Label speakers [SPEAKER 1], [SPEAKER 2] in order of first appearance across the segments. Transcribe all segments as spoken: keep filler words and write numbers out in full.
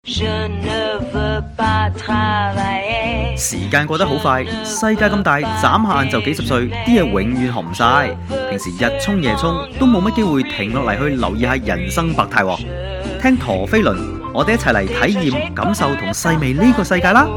[SPEAKER 1] 時間過得好快，世界咁大，眨下眼就幾十歲，啲嘢永遠學唔晒。平時日沖夜沖，都冇乜機會停落嚟去留意下人生百態。聽陀飛輪，我哋一齊嚟體驗、感受同細味呢個世界啦！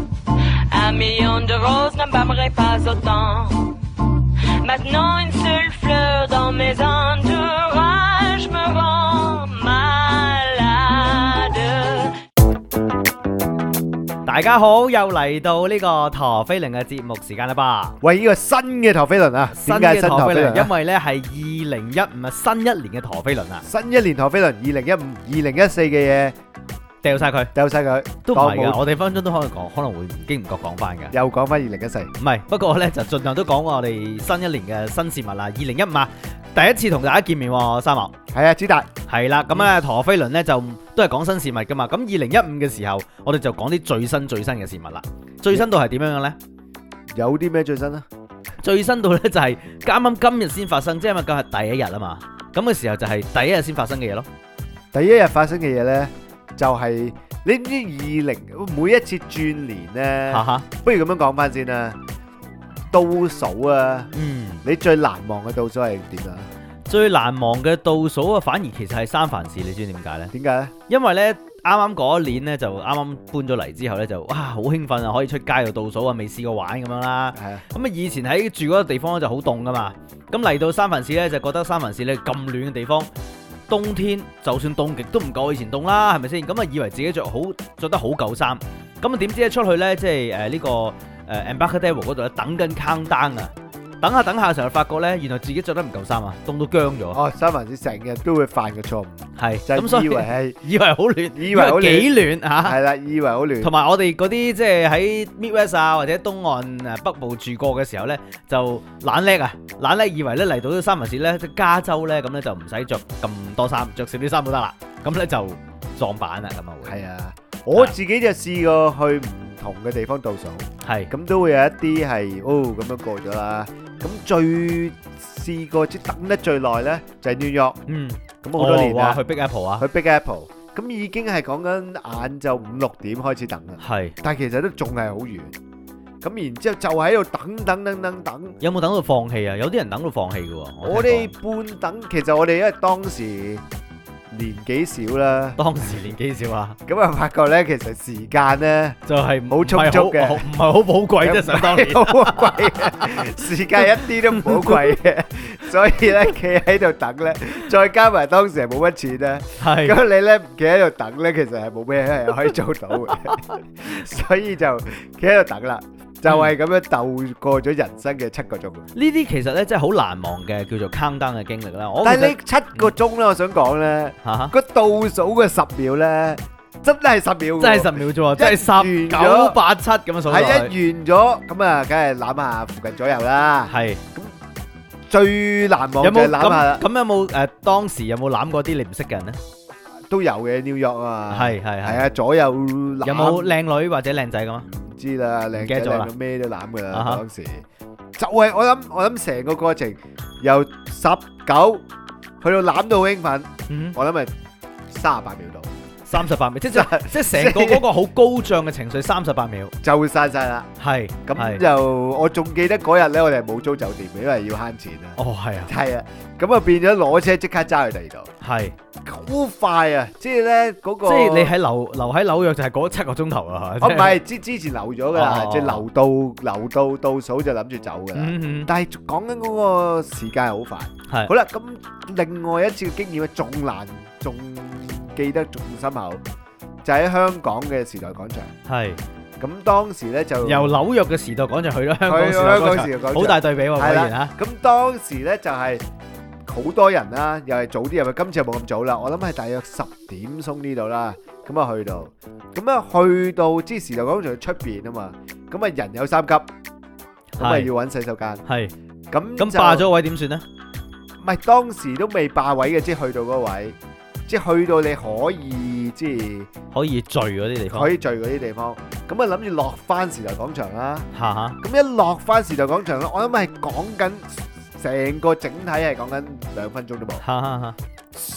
[SPEAKER 1] 大家好，又嚟到呢個陀飛輪嘅節目時間啦吧？
[SPEAKER 2] 喂，呢個新嘅陀飛輪啊，
[SPEAKER 1] 新嘅陀飛輪，因為呢係二零一五啊，新一年嘅陀飛輪啊，
[SPEAKER 2] 新一年陀飛輪，二零一五、二零一四嘅嘢
[SPEAKER 1] 掉晒佢，
[SPEAKER 2] 掉晒佢，
[SPEAKER 1] 都唔係噶，我哋分分鐘都可以講，可能會唔經唔覺講翻嘅，
[SPEAKER 2] 又講翻二零一四，
[SPEAKER 1] 唔係，不過呢就盡量都講我哋新一年嘅新事物啦，二零一五啊，第一次同大家見面喎，三毛，
[SPEAKER 2] 係啊，子達，
[SPEAKER 1] 係啦，咁咧陀飛輪呢就都係講新事物噶嘛，咁二零一五嘅時候，我哋就講啲最新最新嘅事物啦，最新到係點樣嘅呢？
[SPEAKER 2] 有啲咩最新啊？
[SPEAKER 1] 最新到呢就係啱啱今日先發生，即係因為今日第一日啊嘛，咁嘅時候就係第一日先發生嘅嘢咯。
[SPEAKER 2] 第一日發生嘅嘢呢，就係你唔知二零每一次轉年呢，
[SPEAKER 1] 哈哈，
[SPEAKER 2] 不如咁樣講翻先啦，倒數啊，
[SPEAKER 1] 嗯，
[SPEAKER 2] 你最難忘嘅倒數係點啊？
[SPEAKER 1] 最難忘嘅倒數啊，反而其實係三藩市，你知唔知點解呢？
[SPEAKER 2] 點解呢？
[SPEAKER 1] 因為呢，啱啱嗰一年呢，就啱啱搬咗嚟之後呢，就哇好興奮啊，可以出街度倒數啊，未試過玩咁樣啦。係啊。咁啊以前喺住嗰個地方咧就好凍噶嘛，咁嚟到三藩市呢，就覺得三藩市呢咁暖嘅地方，冬天就算凍極都唔夠以前凍啦，係咪先？咁啊以為自己着好着得好夠衫，咁啊點知一出去呢，即係誒呢個誒 Embarcadero 嗰度咧等緊 countdown 啊！等下等下嘅時候發覺咧，原來自己着得唔夠衫啊，凍到僵咗。哦，
[SPEAKER 2] 三藩市成日都會犯個錯誤，係
[SPEAKER 1] 咁所以以為係以為好暖，
[SPEAKER 2] 以為好
[SPEAKER 1] 幾暖嚇。係
[SPEAKER 2] 啦，以為好暖。同
[SPEAKER 1] 埋我哋嗰啲即係喺 Midwest 啊或者東岸誒北部住過嘅時候咧，就懶叻啊，懶叻以為咧嚟到三藩市咧，即係加州咧，咁咧就唔使着咁多衫，着少啲衫都得啦。咁咧就撞板啦，咁啊會。係啊，我自己就試過去唔同嘅地方倒數，係咁都會有一啲係哦咁樣過咗啦。咁最試過即等得最耐咧，就係 New York。嗯，咁好多年啦。去 Big Apple 啊，去 Big Apple。咁已經係講緊晏晝五六點開始等啦。係，但係其實都仲係好遠。咁然之後就喺度等等等等等。有冇等到放棄啊？有啲人等到放棄嘅喎。我哋半等，其實我哋因為當時年紀少啦，當時年紀少啊，咁啊發覺咧，其實時間咧就係好充足嘅，唔係好寶貴啫，想當年好貴嘅，時間一啲都唔寶貴嘅，所以咧企喺度等咧，再加埋當時係冇乜錢咧，咁你咧唔企喺度等咧，其實係冇咩係可以做到嘅，所以就企喺度等啦。就係咁樣度過咗人生嘅七個鐘。呢啲其實咧真係好難忘嘅叫做 countdown 嘅經歷啦。但係呢七個鐘咧，我想講咧，個倒數嘅十秒咧，真係十秒，真係十秒啫喎，真係十九八七咁樣數。係一完咗，咁啊，梗係攬下附近左右啦。係。咁最難忘就係攬下啦。咁有冇誒當時有冇攬過啲你唔識嘅人咧？都有嘅 New York 啊嘛。係係係啊，左右攬。有冇靚女或者靚仔咁啊？知啦，靚仔靚到咩都攬噶啦，當時就係我諗，我諗成個過程由十九去到攬到好興奮，我諗係三十八秒度，三十八秒，即係即係成個嗰個好高漲嘅情緒，三十八秒就會散晒啦。係咁就我仲記得嗰日咧，我哋係冇租酒店嘅，因為要慳錢啊。哦，係啊，係啊，咁啊變咗攞車即刻揸去第二度，係好快啊！即係咧嗰個，即係你喺留留喺紐約就係嗰七個鐘頭啊！哦，唔係之之前留咗噶啦，即係留到留到倒數就諗住走噶啦。但係講緊嗰個時間係好快。係好啦，咁另外一次嘅經驗咧，仲難仲記得仲深刻，就喺香港嘅時代廣場。係咁當時咧就由紐約嘅時代廣場去咗香港時代廣場，好大對比喎，果然嚇。咁當時咧就係好多人啦，又係早啲入去，今次又冇咁早啦。我諗係大約十點鐘呢度啦，咁啊去到，咁啊去到即係時代廣場出邊啊嘛，咁啊人有三急，咁啊要揾洗手間。係咁咁霸咗位點算咧？唔係當時都未霸位嘅，即係去到嗰位。即係去到你可以即係可以聚嗰啲地方，可以聚嗰啲地方，咁啊諗住落翻時代廣場啦。嚇嚇！咁一落翻時代廣場咧，我諗係講緊成個整體係講緊兩分鐘都冇。嚇嚇嚇！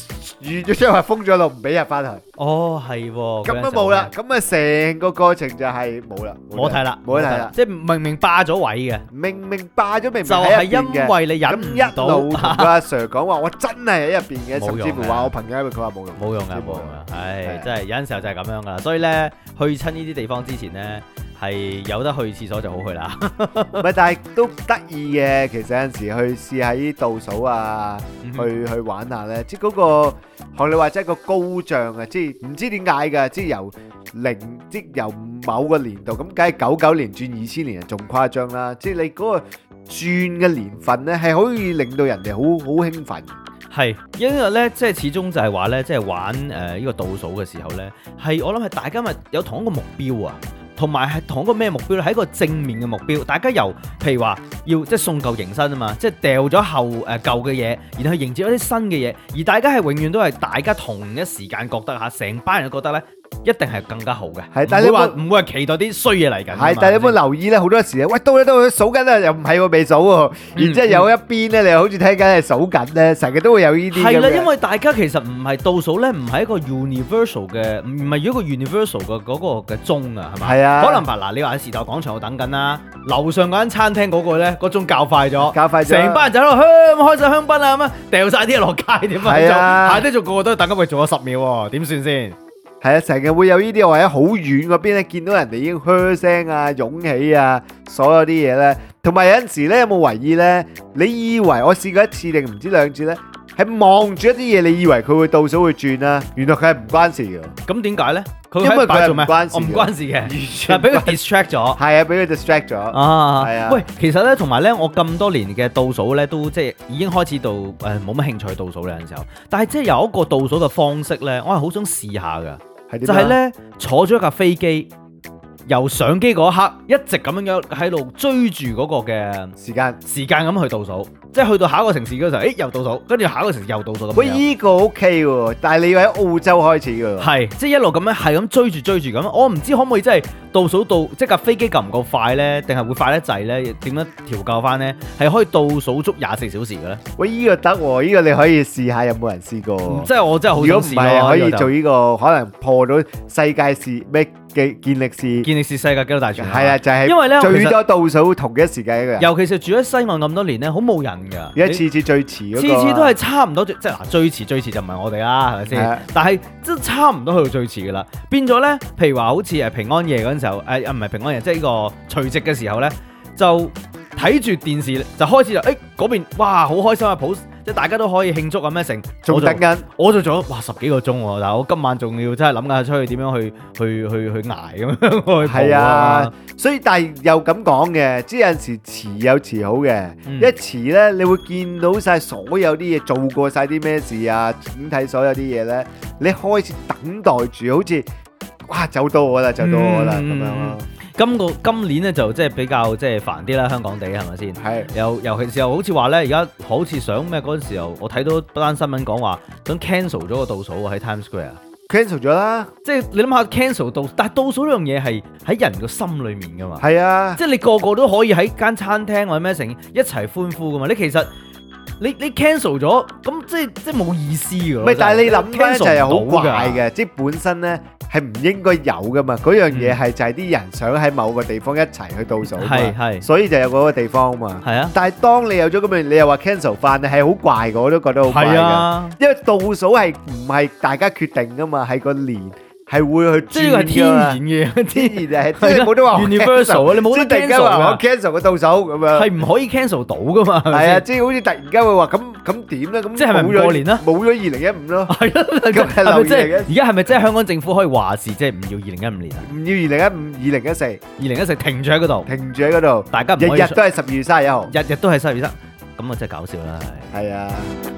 [SPEAKER 2] 完咗之後係封咗路，唔俾入翻去。
[SPEAKER 1] 哦，係喎，
[SPEAKER 2] 咁都冇啦，咁啊成個過程就係冇啦，
[SPEAKER 1] 冇睇啦，
[SPEAKER 2] 冇得睇啦。
[SPEAKER 1] 即係明明霸咗位嘅，
[SPEAKER 2] 明明霸咗，明明
[SPEAKER 1] 就
[SPEAKER 2] 喺
[SPEAKER 1] 係因
[SPEAKER 2] 入邊嘅。
[SPEAKER 1] 為你忍唔
[SPEAKER 2] 咁一
[SPEAKER 1] 到，
[SPEAKER 2] 路同個阿 Sir 講話，我真係喺入邊嘅，
[SPEAKER 1] 冇用
[SPEAKER 2] 甚至乎話我朋友，因為佢話冇用。
[SPEAKER 1] 冇用噶，冇用噶，唉，真係有陣時候就係咁樣噶啦。所以咧，去親呢啲地方之前咧，係有得去廁所就好去啦。
[SPEAKER 2] 唔係，但係都得意嘅。其實有陣時去試下啲倒數啊，去去玩下咧，即係嗰個學你話齋個高漲啊，即係唔知點解㗎，即係由零，即係由某個年度咁，梗係九九年轉二千年仲誇張啦。即係你嗰個轉嘅年份咧，係可以令到人哋好好興奮。
[SPEAKER 1] 係，因為咧，即係始終就係話咧，即係玩誒呢個倒數嘅時候咧，係我諗係大家咪有同一個目標啊，同埋係同一個咩目標咧？係一個正面嘅目標。大家由譬如話要即係送舊迎新啊嘛，即係掉咗後誒舊嘅嘢，然後去迎接一啲新嘅嘢，而大家係永遠都係大家同一時間覺得嚇，成班人都覺得咧。一定係更加好嘅，
[SPEAKER 2] 係，但係你
[SPEAKER 1] 話唔會係期待啲衰嘢嚟緊。
[SPEAKER 2] 係，但係你有冇留意咧？好多時咧，喂，到你到數緊啦，又唔係喎，未數喎。然之後有一邊咧，你又好似聽緊係數緊咧，成日都會有呢啲。
[SPEAKER 1] 係啦，因為大家其實唔係倒數咧，唔係一個 universal 嘅，唔係一個 universal 嘅嗰個嘅鐘啊，係咪？
[SPEAKER 2] 係啊。
[SPEAKER 1] 可能吧嗱，你話喺時代廣場度等緊啦，樓上嗰間餐廳嗰個咧，個鐘較快咗，
[SPEAKER 2] 較快咗，
[SPEAKER 1] 成班人就喺度香開晒香檳啊咁啊，掉晒啲嘢落街點啊？
[SPEAKER 2] 係啊，
[SPEAKER 1] 下啲仲個個都等緊佢做咗十秒喎，點算先？
[SPEAKER 2] 係啊，成日會有呢啲，或者好遠嗰邊咧，見到人哋已經噓聲啊、湧起啊，所有啲嘢咧，同埋有陣時咧，有冇懷疑咧？你以為我試過一次定唔知兩次咧，係望住一啲嘢，你以為佢會倒數會轉啦，原來佢係唔關事嘅。
[SPEAKER 1] 咁點解咧？
[SPEAKER 2] 因為佢係唔關事，
[SPEAKER 1] 我唔關事嘅，
[SPEAKER 2] 完全
[SPEAKER 1] 俾佢 distract 咗。
[SPEAKER 2] 係啊，俾佢 distract 咗。
[SPEAKER 1] 啊，
[SPEAKER 2] 係啊。
[SPEAKER 1] 喂，其實咧，同埋咧，我咁多年嘅倒數咧，都即係已經開始到誒冇乜興趣倒數呢陣時候。但係即係有一個倒數嘅方式咧，我係好想試下㗎。就係咧，坐咗一架飛機，由上機嗰一刻一直咁樣樣喺度追住嗰個嘅
[SPEAKER 2] 時間
[SPEAKER 1] 時間咁去倒數，即係去到下一個城市嗰時候，誒又倒數，跟住下一個城市又倒數咁樣。
[SPEAKER 2] 喂，依個 OK 喎，但係你要喺澳洲開始㗎喎。
[SPEAKER 1] 係，即係一路咁樣係咁追住追住咁。我唔知可唔可以真係倒數到，即係架飛機夠唔夠快咧？定係會快得滯咧？點樣調校翻咧？係可以倒數足廿四小時嘅咧？
[SPEAKER 2] 喂，依個得喎，依個你可以試下，有冇人試過？
[SPEAKER 1] 即係我真係好想試咯。
[SPEAKER 2] 如果唔係，可以做呢個可能破到世界視咩嘅健力士。
[SPEAKER 1] 健力士世界紀錄大全。
[SPEAKER 2] 係啊，就係
[SPEAKER 1] 因為咧
[SPEAKER 2] 最多倒數同一時間一個人。
[SPEAKER 1] 尤其是住喺西岸咁多年咧，好冇人㗎。
[SPEAKER 2] 而家次次最遲嗰個，
[SPEAKER 1] 次次都係差唔多，即係嗱最遲最遲就唔係我哋啦，係咪先？但係即係差唔多去到最遲㗎啦。變咗咧，譬如話好似誒平安夜嗰陣時候，誒唔係平安夜，即係呢個除夕嘅時候咧，就睇住電視就開始就誒嗰邊哇好開心啊！普即係大家都可以慶祝啊咩成，
[SPEAKER 2] 仲等緊，
[SPEAKER 1] 我就做咗哇十幾個鐘喎，但係我今晚仲要真係諗緊出去點樣去去去去捱咁樣去
[SPEAKER 2] 係啊，所以但係又咁講嘅，即係有陣時遲有遲好嘅，
[SPEAKER 1] 嗯、
[SPEAKER 2] 一遲咧你會見到晒所有啲嘢，做過晒啲咩事啊，整體所有啲嘢咧，你開始等待住，好似哇就到我啦，就到我啦咁、嗯、樣咯。
[SPEAKER 1] 今個今年咧就即係比較即係煩啲啦，香港地係咪先？係。尤尤其是又好似話咧，而家好似想咩嗰陣時候，我睇到單新聞講話想 cancel 咗個倒數喺 Times Square。cancel
[SPEAKER 2] 咗啦。即係
[SPEAKER 1] 你諗下 cancel 倒，但係倒數呢樣嘢係喺人個心裡面噶嘛。
[SPEAKER 2] 係啊。即係
[SPEAKER 1] 你個個都可以喺間餐廳或者咩成一齊歡呼噶嘛。你其實你你 cancel 咗，咁即係即係冇意思㗎。
[SPEAKER 2] 唔係，但係你諗咧就係好怪嘅，即係本身咧。係唔應該有噶嘛？嗰樣嘢係就係啲人想喺某個地方一齊去倒數嘛，
[SPEAKER 1] 係係，
[SPEAKER 2] 所以就有嗰個地方啊嘛。係啊，但係當你有咗咁樣，你又話 cancel 翻，係好怪嘅，我都覺得好怪嘅。係啊，因為倒數係唔係大家決定噶嘛，係個年係會去轉㗎嘛。即係呢個係天然嘅，天然係即係冇得話
[SPEAKER 1] universal 啊！你冇得 cancel
[SPEAKER 2] 話我 cancel 個倒數咁樣，
[SPEAKER 1] 係唔可以 cancel 到噶嘛？
[SPEAKER 2] 係啊，即係好似突然間會話咁咁點咧？咁
[SPEAKER 1] 即係咪唔過年啦？
[SPEAKER 2] 冇咗二零一五咯。係
[SPEAKER 1] 咯，咁係咪即係而家係咪即係香港政府可以話事，即係唔要二零一五年啊？
[SPEAKER 2] 唔要二零一五、二零一四、
[SPEAKER 1] 二零一四停住喺嗰度，
[SPEAKER 2] 停住喺嗰度，
[SPEAKER 1] 大家唔可以
[SPEAKER 2] 日日都係十二月三十一號，
[SPEAKER 1] 日日都係十二月三，咁啊真係搞笑啦！
[SPEAKER 2] 係啊。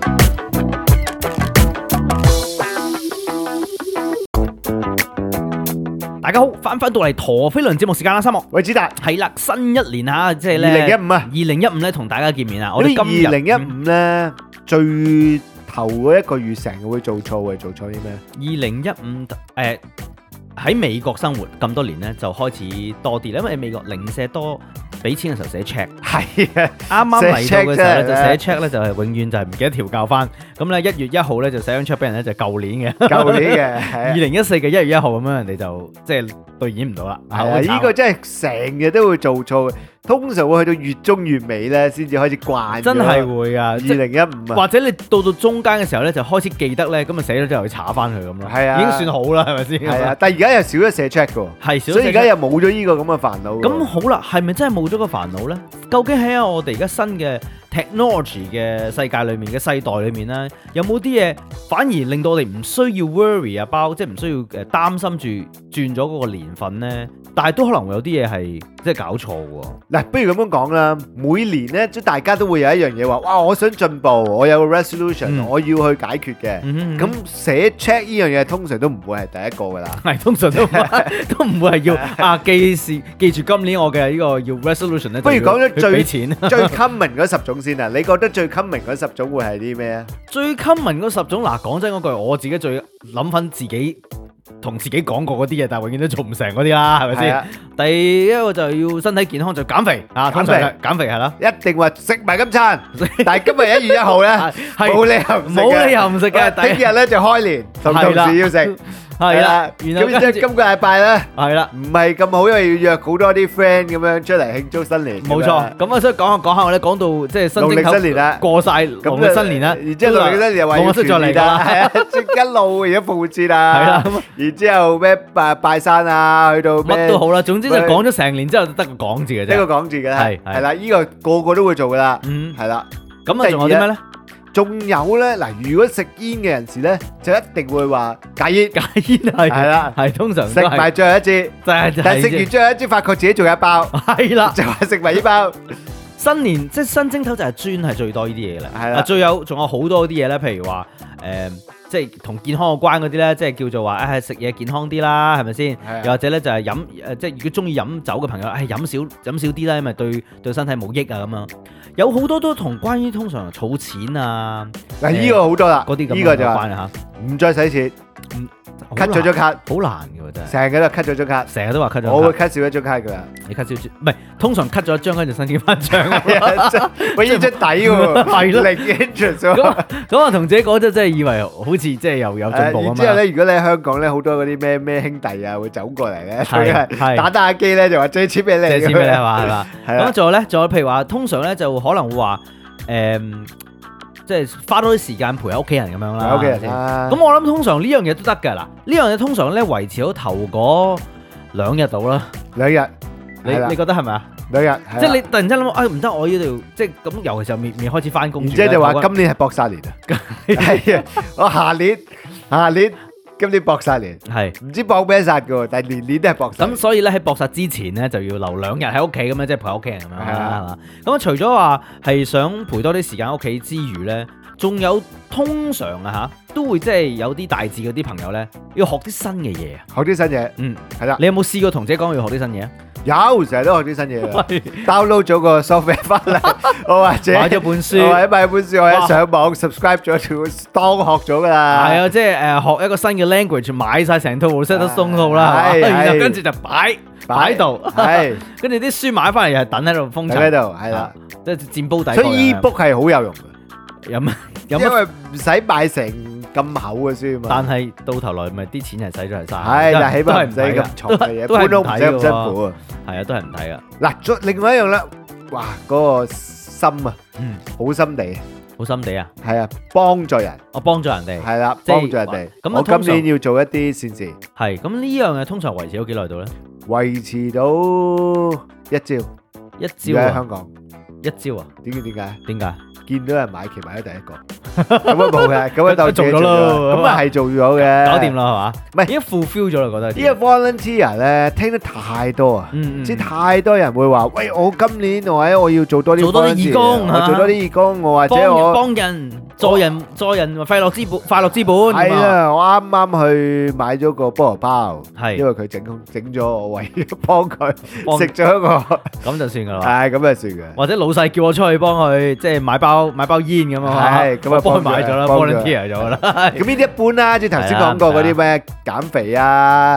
[SPEAKER 1] 大家好，翻返到嚟陀飛輪節目時間啦，三木，
[SPEAKER 2] 喂，子達，係
[SPEAKER 1] 啦，新一年嚇，即係咧，
[SPEAKER 2] 二零一五啊，
[SPEAKER 1] 二零一五咧，同大家見面啊，我哋今日
[SPEAKER 2] 二零一五咧最頭嗰一個月成日會做錯嘅，做錯啲咩？
[SPEAKER 1] 二零一五誒喺美國生活咁多年咧，就開始多啲啦，因為美國零舍多俾錢嘅時候寫 check。
[SPEAKER 2] 係啊，
[SPEAKER 1] 啱啱嚟到嘅時候咧，
[SPEAKER 2] 寫 check
[SPEAKER 1] 就
[SPEAKER 2] 真係
[SPEAKER 1] 寫 check 咧，就係永遠就係唔記得調校翻。咁咧一月一號咧就寫張 check 俾人咧，就舊年嘅，
[SPEAKER 2] 舊年嘅，係啊
[SPEAKER 1] 二零一四嘅一月一號咁樣，人哋就即係兌現唔到啦。
[SPEAKER 2] 係啊，呢個真係成日都會做錯嘅，通常會去到月中月尾咧先至開始慣咗。
[SPEAKER 1] 真係會啊！
[SPEAKER 2] 二
[SPEAKER 1] 即係
[SPEAKER 2] 零一五啊，
[SPEAKER 1] 或者你到到中間嘅時候咧，就開始記得咧，咁啊寫咗之後去查翻佢咁咯。
[SPEAKER 2] 係啊
[SPEAKER 1] 已經算好啦，係咪先？
[SPEAKER 2] 係啊，但係而家又少咗寫 check 嘅喎，
[SPEAKER 1] 係少咗寫 check。
[SPEAKER 2] 所以而家又冇咗呢個咁嘅煩惱喎。
[SPEAKER 1] 咁好啦，係咪真係冇咗個煩惱呢？究竟喺我哋而家新嘅 technology 嘅世界裏面嘅世代裏面呢，有冇啲嘢反而令到我哋唔需要 worry about，即係唔需要誒擔心住轉咗嗰個年份呢？但係都可能會有啲嘢係即係搞錯喎。
[SPEAKER 2] 嗱，不如咁樣講啦，每年咧，即係大家都會有一樣嘢話，哇！我想進步，我有個 resolution，、
[SPEAKER 1] 嗯、
[SPEAKER 2] 我要去解決嘅。咁、
[SPEAKER 1] 嗯嗯、
[SPEAKER 2] 寫 check 呢樣嘢通常都唔會係第一個噶啦。
[SPEAKER 1] 係通常都唔係都唔會係要啊記事記住今年我嘅呢個要 resolution 咧。
[SPEAKER 2] 不如講咗最
[SPEAKER 1] 俾錢
[SPEAKER 2] 最 common 嗰十種先啊！你覺得最 common 嗰十種會係啲咩啊？
[SPEAKER 1] 最 common 嗰十種嗱，講真嗰句，我自己最諗翻自己。同自己講過嗰啲嘢，但係永遠都做唔成嗰啲啦，係咪先？
[SPEAKER 2] 啊、
[SPEAKER 1] 第一個就要身體健康，就減肥啊，
[SPEAKER 2] 減肥
[SPEAKER 1] 減肥係啦，
[SPEAKER 2] 一定話食埋今餐。但係今日一月一號咧，冇理由唔食嘅，
[SPEAKER 1] 冇理由唔食嘅。
[SPEAKER 2] 聽日咧就開年，同同事要食。係啦，咁然之後今個禮拜咧，
[SPEAKER 1] 係啦，
[SPEAKER 2] 唔係咁好，因為要約好多啲 friend 咁樣出嚟慶祝新年。
[SPEAKER 1] 冇錯，咁啊，所以講下講下我哋講到即係新正頭
[SPEAKER 2] 新年啦，
[SPEAKER 1] 過晒農曆新年啦，
[SPEAKER 2] 然之後農曆新年又話要團圓啦，係啊，即一路而家復活節啦，係啦，然之後咩拜拜山啊，去到
[SPEAKER 1] 乜都好啦，總之就講咗成年之後，得個講字嘅啫，
[SPEAKER 2] 得個講字嘅啦，
[SPEAKER 1] 係
[SPEAKER 2] 係啦，呢個個個都會做噶啦，
[SPEAKER 1] 嗯，
[SPEAKER 2] 係啦，
[SPEAKER 1] 咁啊仲有啲咩咧？
[SPEAKER 2] 仲有咧嗱，如果食煙嘅人士咧，就一定會話戒煙，
[SPEAKER 1] 戒煙係
[SPEAKER 2] 係啦，
[SPEAKER 1] 係通常
[SPEAKER 2] 食埋最後一支，但係食完最後一支，發覺自己仲有一包，
[SPEAKER 1] 係啦，
[SPEAKER 2] 就話食埋呢包。
[SPEAKER 1] 新年即係新正頭就係專係最多呢啲嘢啦，
[SPEAKER 2] 係啦，
[SPEAKER 1] 最有仲有好多啲嘢咧，譬如話誒，即係同健康有關嗰啲咧，即係叫做話誒食嘢健康啲啦，係咪先？又或者咧就係飲誒，即係如果中意飲酒嘅朋友，誒飲少飲少啲啦，因為對對身體冇益啊咁樣。有好多都同關於通常儲錢啊，
[SPEAKER 2] 嗱呢個好多啦，
[SPEAKER 1] 嗰啲咁
[SPEAKER 2] 呢個就
[SPEAKER 1] 關啊
[SPEAKER 2] 嚇，唔再使錢，cut 咗張卡，
[SPEAKER 1] 好難嘅喎真係，
[SPEAKER 2] 成日都 cut 咗張卡，
[SPEAKER 1] 成日都話 cut 咗，
[SPEAKER 2] 我會 cut 少一張卡㗎啦，
[SPEAKER 1] 你 cut 少張，唔係通常 cut 咗一張跟住申請翻張，
[SPEAKER 2] 喂呢張底喎，係咯，零 interest 喎，
[SPEAKER 1] 咁啊同自己講咗，真係以為好似即係又有進步啊嘛。
[SPEAKER 2] 然之後咧，如果你喺香港咧，好多嗰啲咩咩兄弟啊會走過嚟咧，
[SPEAKER 1] 係
[SPEAKER 2] 打打下機咧就話借錢俾你，
[SPEAKER 1] 借錢俾你係嘛係嘛，咁仲有咧，仲有譬如話，通常咧就可能會話。誒、嗯，即係花多啲時間陪下屋企人咁樣啦。
[SPEAKER 2] 屋企人啊，
[SPEAKER 1] 咁我諗通常呢樣嘢都得㗎嗱，呢樣嘢通常咧維持到頭嗰兩日到啦。兩日，你你覺得係咪啊？
[SPEAKER 2] 兩日，
[SPEAKER 1] 即係你突然之間諗，哎唔得，我呢度即係咁，尤其是未未開始翻工。
[SPEAKER 2] 然之後就話今年係搏殺年啊，係啊，我下年下年。今年搏殺年係唔知搏咩殺嘅喎，但係年年都係搏殺。咁
[SPEAKER 1] 所以咧喺搏殺之前咧就要留兩日喺屋企咁樣，即係陪屋企人咁樣啦，係嘛？咁啊除咗話係想陪多啲時間喺屋企之餘咧，仲有通常啊嚇都會即係有啲大志嗰啲朋友咧要學啲新嘅嘢啊，
[SPEAKER 2] 學啲新嘢，
[SPEAKER 1] 嗯
[SPEAKER 2] 係啦。
[SPEAKER 1] 你有冇試過同自己講要學啲新嘢啊？
[SPEAKER 2] 有，成日都學啲新嘢嘅。download 咗個 software 翻嚟，我或者
[SPEAKER 1] 買咗本書，
[SPEAKER 2] 或者買本書，或者上網 subscribe 咗，當學咗噶啦。
[SPEAKER 1] 係啊，即係誒學一個新嘅 language，買晒成套 set 松套啦，然後跟住就擺擺喺度，係跟住啲書買翻嚟又係等喺度封塵
[SPEAKER 2] 喺度，係啦，
[SPEAKER 1] 即係佔煲底。
[SPEAKER 2] 所以 ebook 係好有用嘅，
[SPEAKER 1] 有乜有乜？
[SPEAKER 2] 因為唔使買成咁厚嘅書嘛。
[SPEAKER 1] 但係到頭來咪啲錢係使咗係晒。
[SPEAKER 2] 係，但係起碼唔使咁重嘅嘢，搬屋唔使咁辛苦啊。
[SPEAKER 1] 係啊，都係唔睇噶。
[SPEAKER 2] 嗱，另外一樣咧，哇，嗰個心啊，
[SPEAKER 1] 嗯，
[SPEAKER 2] 好心地，
[SPEAKER 1] 好心地啊，
[SPEAKER 2] 係啊，幫助人，
[SPEAKER 1] 我幫助人哋，
[SPEAKER 2] 係啦，幫助人哋。咁我今年要做一啲善事。係，
[SPEAKER 1] 咁呢樣嘢通常維持咗幾耐度咧？
[SPEAKER 2] 維持到一朝，
[SPEAKER 1] 一朝啊！
[SPEAKER 2] 喺香港，
[SPEAKER 1] 一朝啊？
[SPEAKER 2] 點解？點解？
[SPEAKER 1] 點解？
[SPEAKER 2] 見到人買旗買咗第一個，咁啊冇嘅，咁啊就
[SPEAKER 1] 做咗咯，
[SPEAKER 2] 咁啊係做咗嘅，
[SPEAKER 1] 搞掂啦係嘛？唔係已經 fulfill 咗啦，覺得
[SPEAKER 2] 呢個 volunteer 咧聽得太多啊，即係太多人會話，喂，我今年或者我要做多啲，
[SPEAKER 1] 做多啲義工，
[SPEAKER 2] 我做多啲義工，我或者我
[SPEAKER 1] 幫人助人助人快樂之本，快樂之本。
[SPEAKER 2] 係啊，我啱啱去買咗個菠蘿包，
[SPEAKER 1] 係
[SPEAKER 2] 因為佢整整咗，我為咗幫佢食咗一個，
[SPEAKER 1] 咁就算噶啦。
[SPEAKER 2] 係咁就算嘅。
[SPEAKER 1] 或者老細叫我出去幫佢，即係買包。買包煙咁啊，
[SPEAKER 2] 係咁啊，
[SPEAKER 1] 幫佢買咗啦，volunteer咗啦。
[SPEAKER 2] 咁呢啲一般啦，即係頭先講過嗰啲咩減肥啊，唔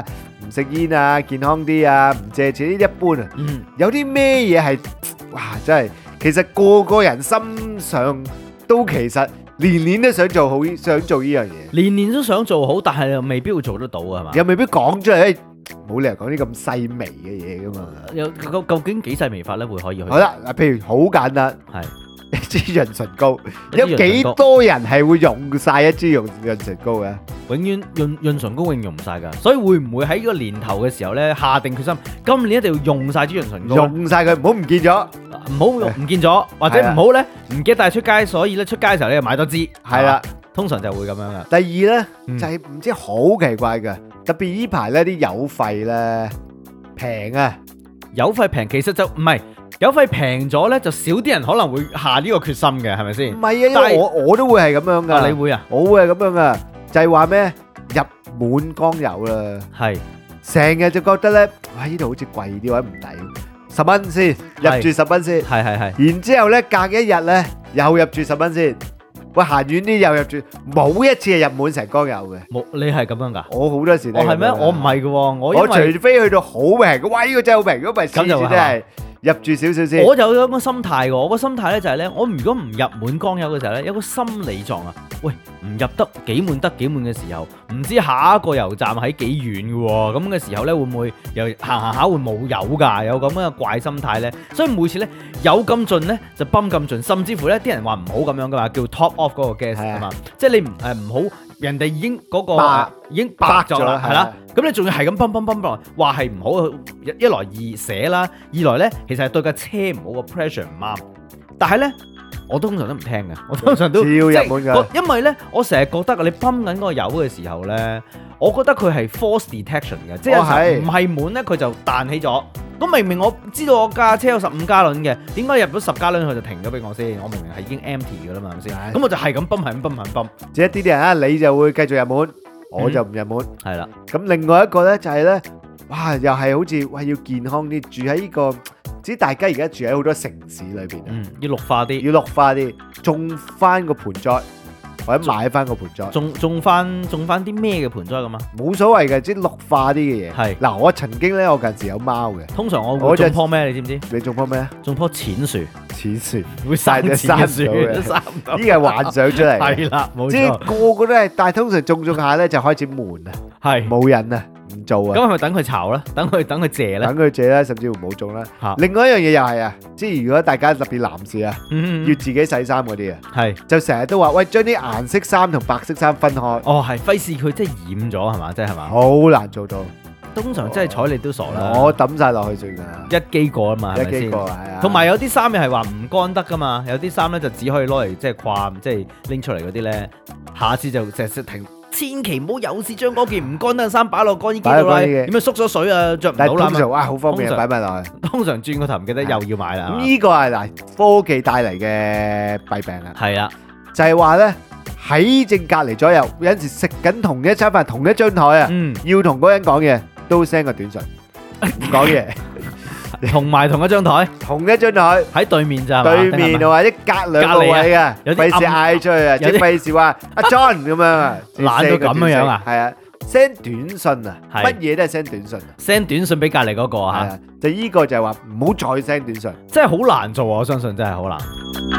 [SPEAKER 2] 唔食煙啊，健康啲啊，唔借錢呢啲一般啊。
[SPEAKER 1] 嗯，
[SPEAKER 2] 有啲咩嘢係哇真係，其實個個人心上都其實年年都想做好，想做呢樣嘢，
[SPEAKER 1] 年年都想做好，但係又未必會做得到啊，係嘛？
[SPEAKER 2] 又未必講出嚟，冇理由講啲咁細微嘅嘢噶嘛。
[SPEAKER 1] 有究究竟幾細微法咧會可以去？
[SPEAKER 2] 好啦，嗱，譬如好簡單，
[SPEAKER 1] 係
[SPEAKER 2] 一支潤唇膏，
[SPEAKER 1] 一支潤唇膏
[SPEAKER 2] 有幾多人係會用晒一支潤潤唇膏嘅？
[SPEAKER 1] 永遠潤潤唇膏永遠用唔晒㗎，所以會唔會喺呢個年頭嘅時候咧下定決心，今年一定要用晒支潤唇膏，
[SPEAKER 2] 用晒佢，唔好唔見咗。
[SPEAKER 1] 唔好唔見咗，或者唔好咧唔記得帶出街，所以咧出街嘅時候咧又買多支，
[SPEAKER 2] 係啦，
[SPEAKER 1] 通常就會咁樣噶。
[SPEAKER 2] 第二咧
[SPEAKER 1] 嗯
[SPEAKER 2] 就係唔知好奇怪嘅，特別呢排咧啲油費咧平啊，
[SPEAKER 1] 油費平其實就唔係油費平咗咧，就少啲人可能會下呢個決心嘅，係咪
[SPEAKER 2] 唔
[SPEAKER 1] 先？
[SPEAKER 2] 係啊，因
[SPEAKER 1] 但係
[SPEAKER 2] 為我我都會係咁樣
[SPEAKER 1] 啊，你
[SPEAKER 2] 噶，
[SPEAKER 1] 會啊？
[SPEAKER 2] 我會係咁樣噶，就係話咩入滿缸油啦，
[SPEAKER 1] 係
[SPEAKER 2] 成日就覺得咧，哇呢度好似貴啲或者唔抵，十蚊先入住十蚊先。
[SPEAKER 1] 係係係。
[SPEAKER 2] 然之後咧，隔一日咧又入住十蚊先，喂行遠啲又入住，冇一次係入滿成缸油嘅。
[SPEAKER 1] 冇你係咁樣㗎？
[SPEAKER 2] 我好多時都
[SPEAKER 1] 我係咩？
[SPEAKER 2] 咁樣
[SPEAKER 1] 我唔係嘅喎，我因
[SPEAKER 2] 我
[SPEAKER 1] 為
[SPEAKER 2] 除非去到好平嘅，哇呢個真係好平，如果唔係次次
[SPEAKER 1] 咁就係
[SPEAKER 2] 都係入住少少先。
[SPEAKER 1] 我有咁嘅心態嘅，我個心態咧就係咧，我如果唔入滿缸油嘅時候咧，有個心理狀啊，喂唔入得幾滿得幾滿嘅時候，唔知下一個油站喺幾遠嘅喎，咁嘅時候咧會唔會又行行下會冇油㗎？有咁樣嘅怪心態咧，所以每次咧有咁盡咧就泵咁盡，甚至乎咧啲人話唔好咁樣㗎嘛，叫 top off 嗰個 gas 啊嘛，即係你唔誒唔好人哋已經嗰、個
[SPEAKER 2] 白
[SPEAKER 1] 已經白咗啦，係啦
[SPEAKER 2] 白咗啦。
[SPEAKER 1] 咁你仲要係咁泵泵泵泵，話係唔好，一一來易寫啦，二來咧其實係對架車唔好，個 pressure 唔啱。但係咧，我通常都唔聽嘅，我通常都
[SPEAKER 2] 照入
[SPEAKER 1] 即係
[SPEAKER 2] 滿㗎
[SPEAKER 1] 個因為咧，我成日覺得你泵緊嗰個油嘅時候咧，我覺得佢係 force detection 嘅，即係有時候
[SPEAKER 2] 係
[SPEAKER 1] 唔係滿咧，佢就彈起咗。咁明明我知道我架車有十五加侖嘅，點解入咗十加侖佢就停咗俾我先？我明明係已經 empty 嘅啦嘛，係咪先？
[SPEAKER 2] 係
[SPEAKER 1] 咁我就係咁泵，係咁泵，係咁泵，
[SPEAKER 2] 即係一啲啲人啊，你就會繼續入滿，我就唔入滿。
[SPEAKER 1] 係啦。
[SPEAKER 2] 咁另外一個咧就係咧，哇又係好似喂要健康啲，住喺呢個，只大家而家住喺好多城市裏邊啊，
[SPEAKER 1] 嗯，要綠化啲。
[SPEAKER 2] 要綠化啲，種翻個盆栽或者買翻個盆栽。
[SPEAKER 1] 種種翻種翻啲咩嘅盆栽咁啊？
[SPEAKER 2] 冇所謂嘅，即係綠化啲嘅嘢。
[SPEAKER 1] 係
[SPEAKER 2] 嗱，我曾經咧，我近時有貓嘅，
[SPEAKER 1] 通常我
[SPEAKER 2] 我就
[SPEAKER 1] 會種棵咩？你知唔知？
[SPEAKER 2] 你種棵咩啊？
[SPEAKER 1] 種棵淺樹，
[SPEAKER 2] 淺樹，
[SPEAKER 1] 會生
[SPEAKER 2] 但係
[SPEAKER 1] 錢嘅樹，
[SPEAKER 2] 生唔到嘅
[SPEAKER 1] 生唔到。
[SPEAKER 2] 呢個係幻想出嚟嘅。
[SPEAKER 1] 係啦，冇
[SPEAKER 2] 即係
[SPEAKER 1] 錯，
[SPEAKER 2] 個個都係，但係通常種種下咧就開始悶啊，
[SPEAKER 1] 係。
[SPEAKER 2] 冇癮啊，唔做
[SPEAKER 1] 咁
[SPEAKER 2] 啊，
[SPEAKER 1] 係咪等佢巢啦？等佢等佢謝咧？
[SPEAKER 2] 等佢借啦，甚至乎冇種啦。
[SPEAKER 1] 嚇
[SPEAKER 2] 另外一樣嘢又係啊，即係如果大家特別男士啊，
[SPEAKER 1] 嗯
[SPEAKER 2] 要自己洗衫嗰啲啊，
[SPEAKER 1] 係。
[SPEAKER 2] 就成日都話喂，將啲顏色衫同白色衫分開，
[SPEAKER 1] 哦，係費事佢即係染咗係嘛？即係係嘛？
[SPEAKER 2] 好難做到。
[SPEAKER 1] 通常真係睬你都傻啦。
[SPEAKER 2] 我抌晒落去算㗎，
[SPEAKER 1] 一機過啊嘛，係咪先
[SPEAKER 2] 一幾個？係啊。
[SPEAKER 1] 同埋有啲衫又係話唔乾得噶嘛，有啲衫咧就只可以攞嚟即係掛，即係拎出嚟嗰啲咧，下次就成日停，千祈唔好有事將嗰件唔乾得嘅衫擺落乾衣機度啦，
[SPEAKER 2] 擺落乾衣機
[SPEAKER 1] 點樣縮咗水啊，着唔
[SPEAKER 2] 但係
[SPEAKER 1] 到啦嘛。
[SPEAKER 2] 通常哇好方便啊，
[SPEAKER 1] 通常
[SPEAKER 2] 擺埋落去。
[SPEAKER 1] 通常轉個頭唔記得又要買啦。
[SPEAKER 2] 咁呢個係嗱科技帶嚟嘅弊病啊，
[SPEAKER 1] 係啦，
[SPEAKER 2] 就係話咧喺正隔離左右，有陣時食緊同一餐飯同一張台啊，
[SPEAKER 1] 嗯，
[SPEAKER 2] 要同嗰個人講嘢都 send 個短信，唔講嘢，
[SPEAKER 1] 同埋同一張台
[SPEAKER 2] 同一張台
[SPEAKER 1] 喺對面咋，
[SPEAKER 2] 對面或者隔兩個位嘅，
[SPEAKER 1] 有啲
[SPEAKER 2] 費事嗌出去啊，即
[SPEAKER 1] 有啲
[SPEAKER 2] 係費事話阿 John 咁樣啊，
[SPEAKER 1] 懶到咁樣樣啊
[SPEAKER 2] 係啊，send 短信啊，
[SPEAKER 1] 係
[SPEAKER 2] 乜嘢都係 send 短信啊，
[SPEAKER 1] send 短信俾隔離嗰個嚇，
[SPEAKER 2] 係啊，就依個就係話唔好再 send 短信。
[SPEAKER 1] 真係好難做啊！我相信真係好難。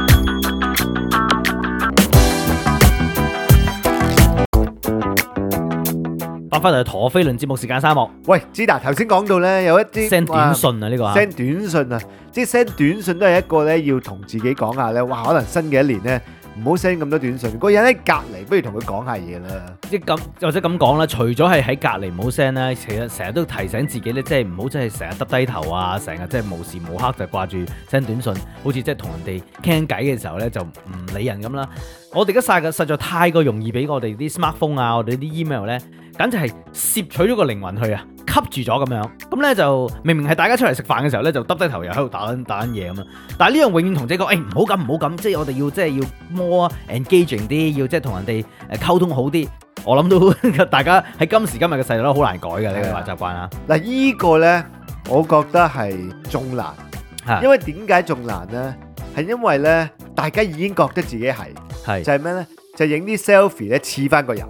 [SPEAKER 1] 翻返嚟陀飛輪節目時間沙漠
[SPEAKER 2] 喂，子達頭先講到咧，有一啲
[SPEAKER 1] ，send 短信啊呢個啊
[SPEAKER 2] send 短信啊，即係 send 短信都係一個咧，要同自己講下咧，哇，可能新嘅一年咧，唔好 send 咁多短信，個人喺隔離，不如同佢講下嘢啦。
[SPEAKER 1] 即係咁或者咁講啦，除咗係喺隔離唔好 send 啦，其實成日都提醒自己咧，即係唔好真係成日耷低頭啊，成日即係無時無刻就掛住 send 短信，好似即係同人哋傾偈嘅時候咧就唔理人咁啦。我哋而家晒嘅實在太過容易俾我哋啲 smartphone 啊，我哋啲 email 咧，簡直係攝取咗個靈魂去啊，吸住咗咁樣。咁咧就明明係大家出嚟食飯嘅時候咧，就耷低頭又喺度打緊打緊嘢咁樣。但係呢樣永遠同自己講，誒唔好咁唔好咁，即係我哋要即係要 more engaging 啲，要即係同人哋誒溝通好啲。我諗到大家喺今時今日嘅世代都好難改嘅呢個壞習慣啊。
[SPEAKER 2] 嗱，依個咧，我覺得係仲難，
[SPEAKER 1] 係
[SPEAKER 2] 因為點解仲難咧？係因為咧，大家已經覺得自己係，
[SPEAKER 1] 係
[SPEAKER 2] 就係咩咧？就影啲 selfie 咧似翻個人，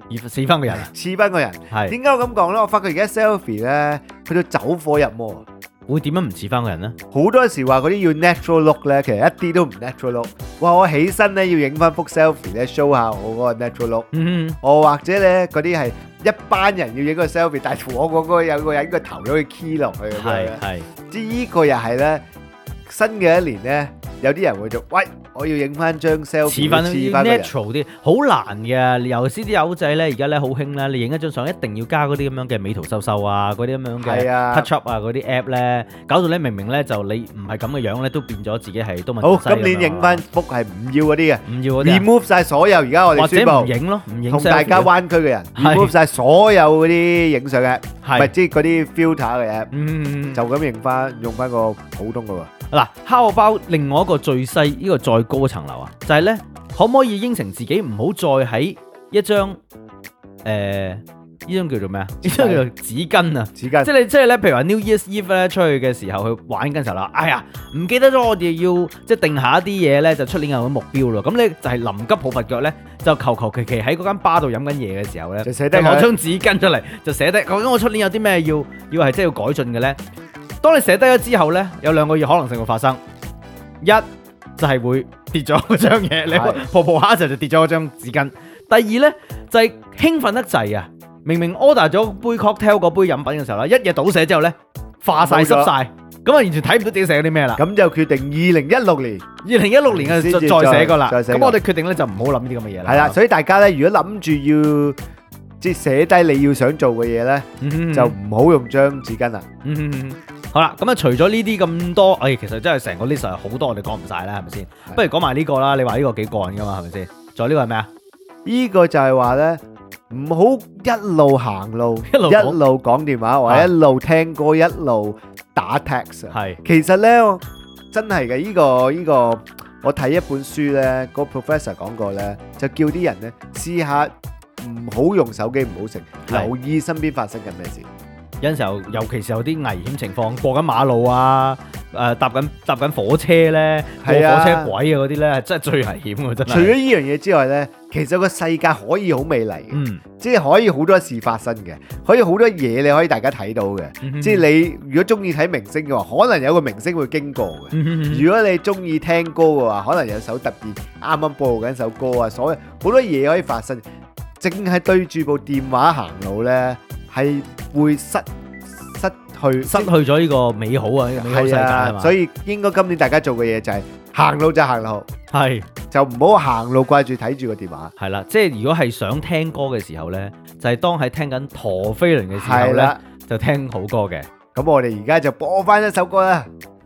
[SPEAKER 1] 而似翻個人啊，
[SPEAKER 2] 似翻個人。
[SPEAKER 1] 係
[SPEAKER 2] 點解我咁講咧？我發覺而家 selfie 咧去到走火入魔，
[SPEAKER 1] 會點樣唔似翻個人咧？
[SPEAKER 2] 好多時話嗰啲要 natural look 咧，其實一啲都唔 natural look。哇！我起身咧要影翻幅 selfie 咧 show 下我嗰個 natural look。
[SPEAKER 1] 嗯，
[SPEAKER 2] 我或者咧嗰啲係一班人要影個 selfie，但係我嗰個有個人個頭都可以 key 落去咁樣咧。
[SPEAKER 1] 係係。
[SPEAKER 2] 即係呢個又係咧，新嘅一年咧，有啲人會做，喂，我要影翻張 selfie
[SPEAKER 1] 似翻
[SPEAKER 2] 似翻個人。
[SPEAKER 1] natural 啲，好難嘅。尤其是啲友仔咧，而家咧好興咧，你影一張相一定要加嗰啲咁樣嘅美圖秀秀啊，嗰啲咁樣嘅
[SPEAKER 2] 係啊
[SPEAKER 1] touch up 啊，嗰啲 app 咧，搞到咧明明咧就你唔係咁嘅樣咧，都變咗自己係都
[SPEAKER 2] 好，今年影翻幅係唔要嗰啲嘅
[SPEAKER 1] 唔要嗰啲啊，
[SPEAKER 2] ，remove 晒所有而家我
[SPEAKER 1] 或者
[SPEAKER 2] 哋宣布
[SPEAKER 1] 唔影咯，唔影
[SPEAKER 2] 同大家
[SPEAKER 1] selfie 咯
[SPEAKER 2] 灣區嘅人
[SPEAKER 1] 係
[SPEAKER 2] remove 晒所有嗰啲影相嘅，唔係
[SPEAKER 1] 係
[SPEAKER 2] 即係嗰啲 filter 嘅 app，
[SPEAKER 1] 嗯
[SPEAKER 2] 就咁影翻用翻個普通嘅喎。
[SPEAKER 1] 嗱，烤包另外一個最細呢個再高層樓啊，就係咧可唔可以應承自己唔好再喺一張誒呢張叫做咩啊？呢張叫做紙巾啊！
[SPEAKER 2] 紙巾
[SPEAKER 1] 即係你即係咧，譬如話 New Year's Eve 咧出去嘅時候去玩緊時候啦，哎呀唔記得咗我哋要即係定下一啲嘢咧，就出年有個目標咯。咁你就係臨急抱佛腳咧，就求求其其喺嗰間吧度飲緊嘢嘅時候咧，
[SPEAKER 2] 就寫低佢
[SPEAKER 1] 攞張紙巾出嚟，就寫低究竟我出年有啲咩要要係即係要改進嘅咧。當你寫低咗之後咧，有兩個嘢可能性會發生，一就係會跌咗嗰張嘢，你
[SPEAKER 2] 係
[SPEAKER 1] 抱抱下就就跌咗嗰張紙巾。第二咧就係興奮得滯啊！明明 order 咗杯 cocktail 嗰杯飲品嘅時候咧，一嘢倒瀉之後咧，化晒
[SPEAKER 2] 冇咗
[SPEAKER 1] 濕晒，咁啊完全睇唔到自己寫咗啲咩啦。
[SPEAKER 2] 咁就決定二零一六年
[SPEAKER 1] 二零一六年嘅
[SPEAKER 2] 先至
[SPEAKER 1] 再再寫過啦。
[SPEAKER 2] 再寫過
[SPEAKER 1] 咁我哋決定咧就唔好諗呢啲咁嘅嘢啦。
[SPEAKER 2] 係啦，所以大家咧如果諗住要即係寫低你要想做嘅嘢咧，
[SPEAKER 1] 嗯
[SPEAKER 2] 就唔好用張紙巾啦。
[SPEAKER 1] 嗯嗯好啦，咁啊除咗呢啲咁多，哎其實真係成個 list 係好多，我哋講唔晒啦，係咪先？不如講埋呢個啦，你話呢個幾過癮噶嘛，係咪先？仲有呢個係咩啊？
[SPEAKER 2] 呢個就係話咧，唔好一路行路，
[SPEAKER 1] 一路講
[SPEAKER 2] 一路講電話，或者一路聽歌，一路打 text 啊。
[SPEAKER 1] 係
[SPEAKER 2] 其實咧，我真係嘅，呢個呢個，我睇一本書咧，個 professor 講過咧，就叫啲人咧試下唔好用手機，唔好食，
[SPEAKER 1] 係
[SPEAKER 2] 留意身邊發生緊咩事。
[SPEAKER 1] 有陣時候，尤其是有啲危險情況，過緊馬路啊，誒、搭緊搭緊火車咧，過
[SPEAKER 2] 係啊
[SPEAKER 1] 火車軌啊嗰啲咧，係真係最危險喎，真係。
[SPEAKER 2] 除咗呢樣嘢之外咧，其實個世界可以好美麗嘅，
[SPEAKER 1] 嗯，
[SPEAKER 2] 即係可以好多事發生嘅，可以好多嘢你可以大家睇到嘅。
[SPEAKER 1] 嗯
[SPEAKER 2] 即係你如果中意睇明星嘅話，可能有個明星會經過嘅。
[SPEAKER 1] 嗯
[SPEAKER 2] 如果你中意聽歌嘅話，可能有首特別啱啱播緊首歌啊，所有好多嘢可以發生。淨係對住部電話行路呢，係會失失去
[SPEAKER 1] 失去咗呢個美好啊，呢個美好世界係
[SPEAKER 2] 係啊，
[SPEAKER 1] 嘛？
[SPEAKER 2] 所以應該今年大家做嘅嘢就係行路就行路，
[SPEAKER 1] 係
[SPEAKER 2] 就唔好行路掛住睇住個電話。
[SPEAKER 1] 係啦，即係如果係想聽歌嘅時候咧，就係、當係聽緊陀飛輪嘅時候咧
[SPEAKER 2] 係啦，
[SPEAKER 1] 就聽好歌嘅。
[SPEAKER 2] 咁我哋而家就播翻一首歌啦。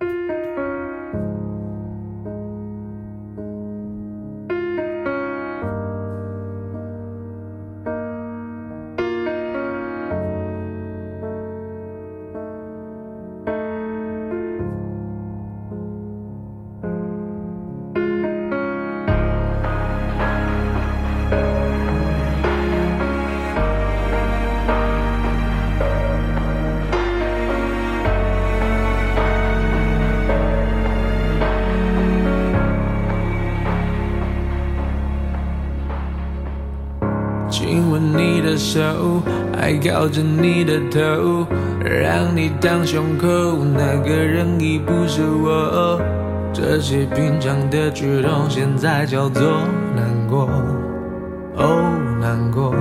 [SPEAKER 3] 亲吻你的手，还靠着你的头，让你当胸口，那个人已不是我。这些平常的举动，现在叫做难过，哦，难过。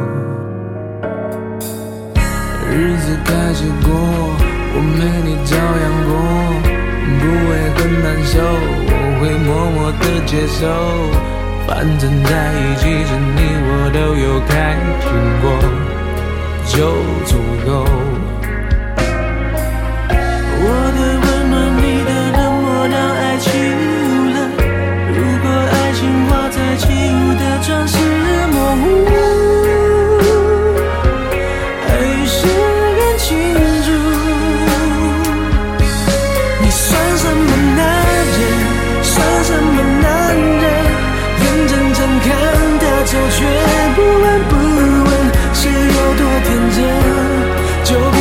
[SPEAKER 3] 日子开始过，我没你照样过，不会很难受，我会默默的接受。反正在一起时，你我都有开心过，就足够。我的温暖，你的冷漠，让爱起雾了。如果爱情画在起雾的窗是模糊，还是认清楚？你算什么男人？算什么男人？眼睁睁看他走，却不闻不问，是有多天真？就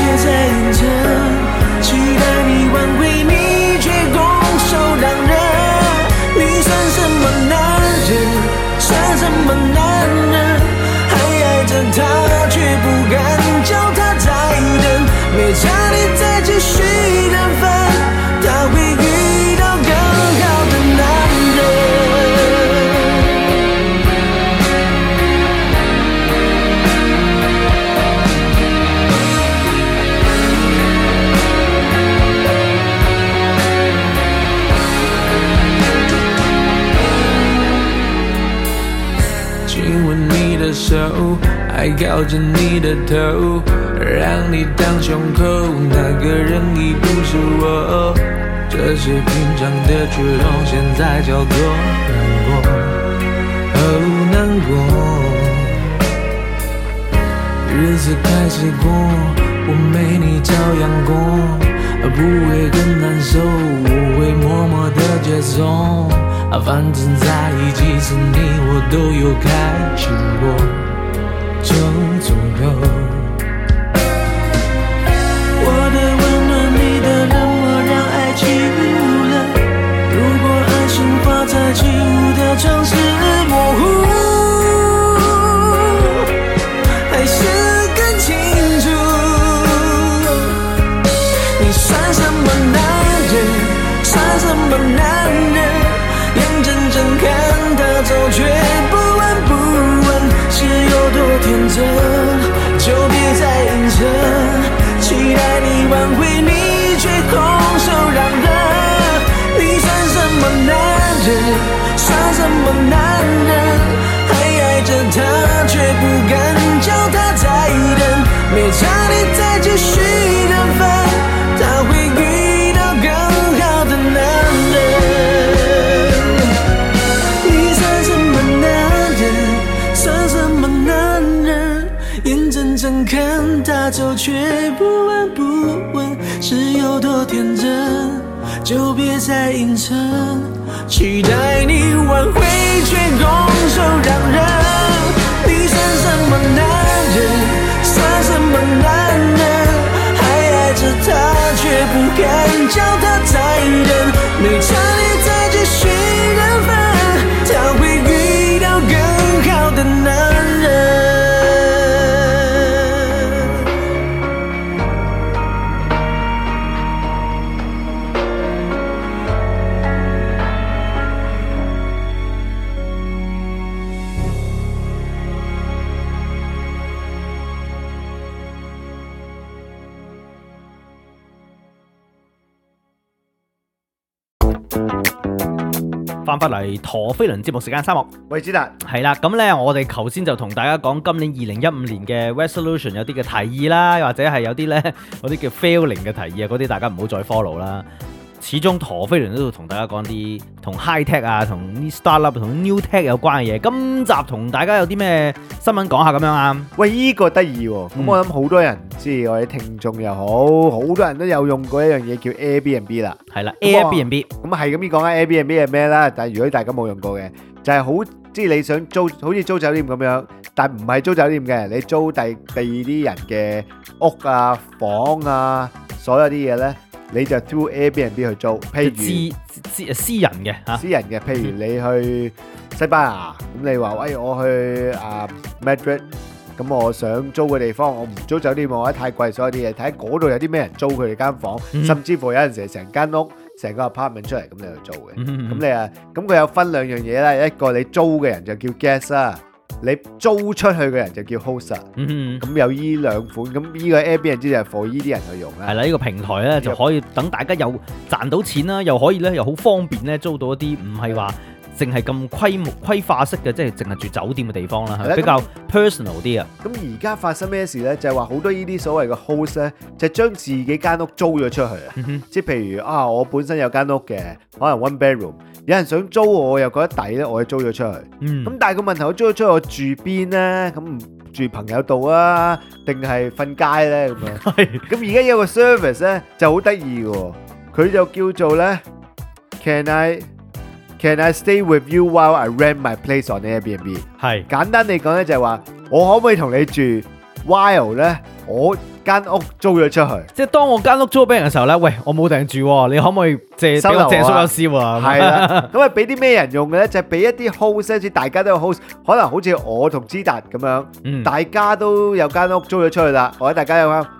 [SPEAKER 3] 你再继续等分，他会遇到更好的男人。亲吻你的手，还靠着你的头，让你当胸口，那个人已不是我。这些平常的举动，现在叫做难过，哦难过。日子开始过，我没你照样过，不会更难受，我会默默的接受。反正在一起时，你我都有开心过，就足够。我的温暖，你的冷漠，让爱起雾了。如果爱情画在起雾的城市模糊，还是更清楚。你算什么男人？算什么男人？眼睁睁看他走，却不闻不问，是有多天真，就别再硬撑。期待你挽回，你却空手让人。你算什么男人？算什么男人？还爱着他，却不敢叫他再等。没差你再继续等分，他会遇到更好的男人。算什么男人？眼睁睁看他走，却不闻不问，是有多天真，就别再硬撑。期待你挽回，却空手让人。你算什么男人？算什么男人？还爱着他，却不敢叫他再等。没差你再继续等分，他会遇到更好的男人。
[SPEAKER 1] 翻返嚟陀飛輪節目時間，三幕
[SPEAKER 2] 喂，子達，
[SPEAKER 1] 係啦，咁咧我哋頭先就同大家講今年二零一五年嘅 resolution 有啲嘅提議啦，或者係有啲咧嗰啲叫 failing 嘅提議啊，嗰啲大家唔好再 follow 啦。始終陀飛輪都要同大家講啲同 high tech 啊、同啲 startup、同 new tech 有關嘅嘢。今集同大家有啲咩新聞講下咁樣啊？
[SPEAKER 2] 喂，依、這個得意喎！咁、嗯、我諗好多人，即係我哋聽眾又好，好多人都有用過一樣嘢叫 Airbnb 啦。
[SPEAKER 1] 係啦 ，Airbnb。咁
[SPEAKER 2] 係咁樣講緊 Airbnb 係咩啦？但係如果大家冇用過嘅，就係、是、好即係你想租，好似租酒店咁樣，但唔係租酒店嘅，你租第第二啲人嘅屋啊、房啊，所有啲嘢咧。你就 through Airbnb 去租，譬如
[SPEAKER 1] 私私私人嘅嚇，
[SPEAKER 2] 私人嘅，譬如你去西班牙，咁你話喂我去啊 Madrid，咁我想租個地方，我唔租酒店，我覺得太貴，所有啲嘢睇嗰度有啲咩人租佢哋間房，
[SPEAKER 1] 嗯、
[SPEAKER 2] 甚至乎有陣時成間屋成個 apartment 出嚟咁你去租嘅，咁、
[SPEAKER 1] 嗯、
[SPEAKER 2] 你啊，咁佢有分兩樣嘢啦，一個你租嘅人就叫 guest 啦。你租出去嘅人就叫 host， 咁、嗯、有依兩款，咁呢個 Airbnb 就係 for 依啲人去用啦。係啦，
[SPEAKER 1] 呢、呢個平台咧就可以等大家又賺到錢啦，又可以咧又好方便咧租到一啲唔係話淨係咁規模規劃式嘅，即係淨係住酒店嘅地方啦，係比較 personal 啲啊。
[SPEAKER 2] 咁而家發生咩事咧？就係話好多呢啲所謂嘅 host 咧，就將自己間屋租咗出去啊。嗯、即係譬如啊，我本身有間屋嘅，可能 one bedroom。有人想租我，又覺得抵咧，我就租咗出去。咁、嗯、但係個問題，我租咗出去，我住邊咧？咁住朋友度啊，定係瞓街咧？咁樣。咁而家有個 service 咧就好得意嘅，佢就叫做咧 Can I Can I stay with you while I rent my place on Airbnb？ 係簡單地講咧，就係話我可唔可以同你住 while 咧？我間屋租咗出去，
[SPEAKER 1] 即係當我間屋租俾人嘅時候咧，喂，我冇訂住，你可唔可以借俾我借宿一宵啊？
[SPEAKER 2] 係啦，咁啊俾啲咩人用嘅咧？就係俾一啲 host， 即係大家都有 host， 可能好似我同知達咁樣、嗯，大家都有間屋租咗出去啦，或者大家有間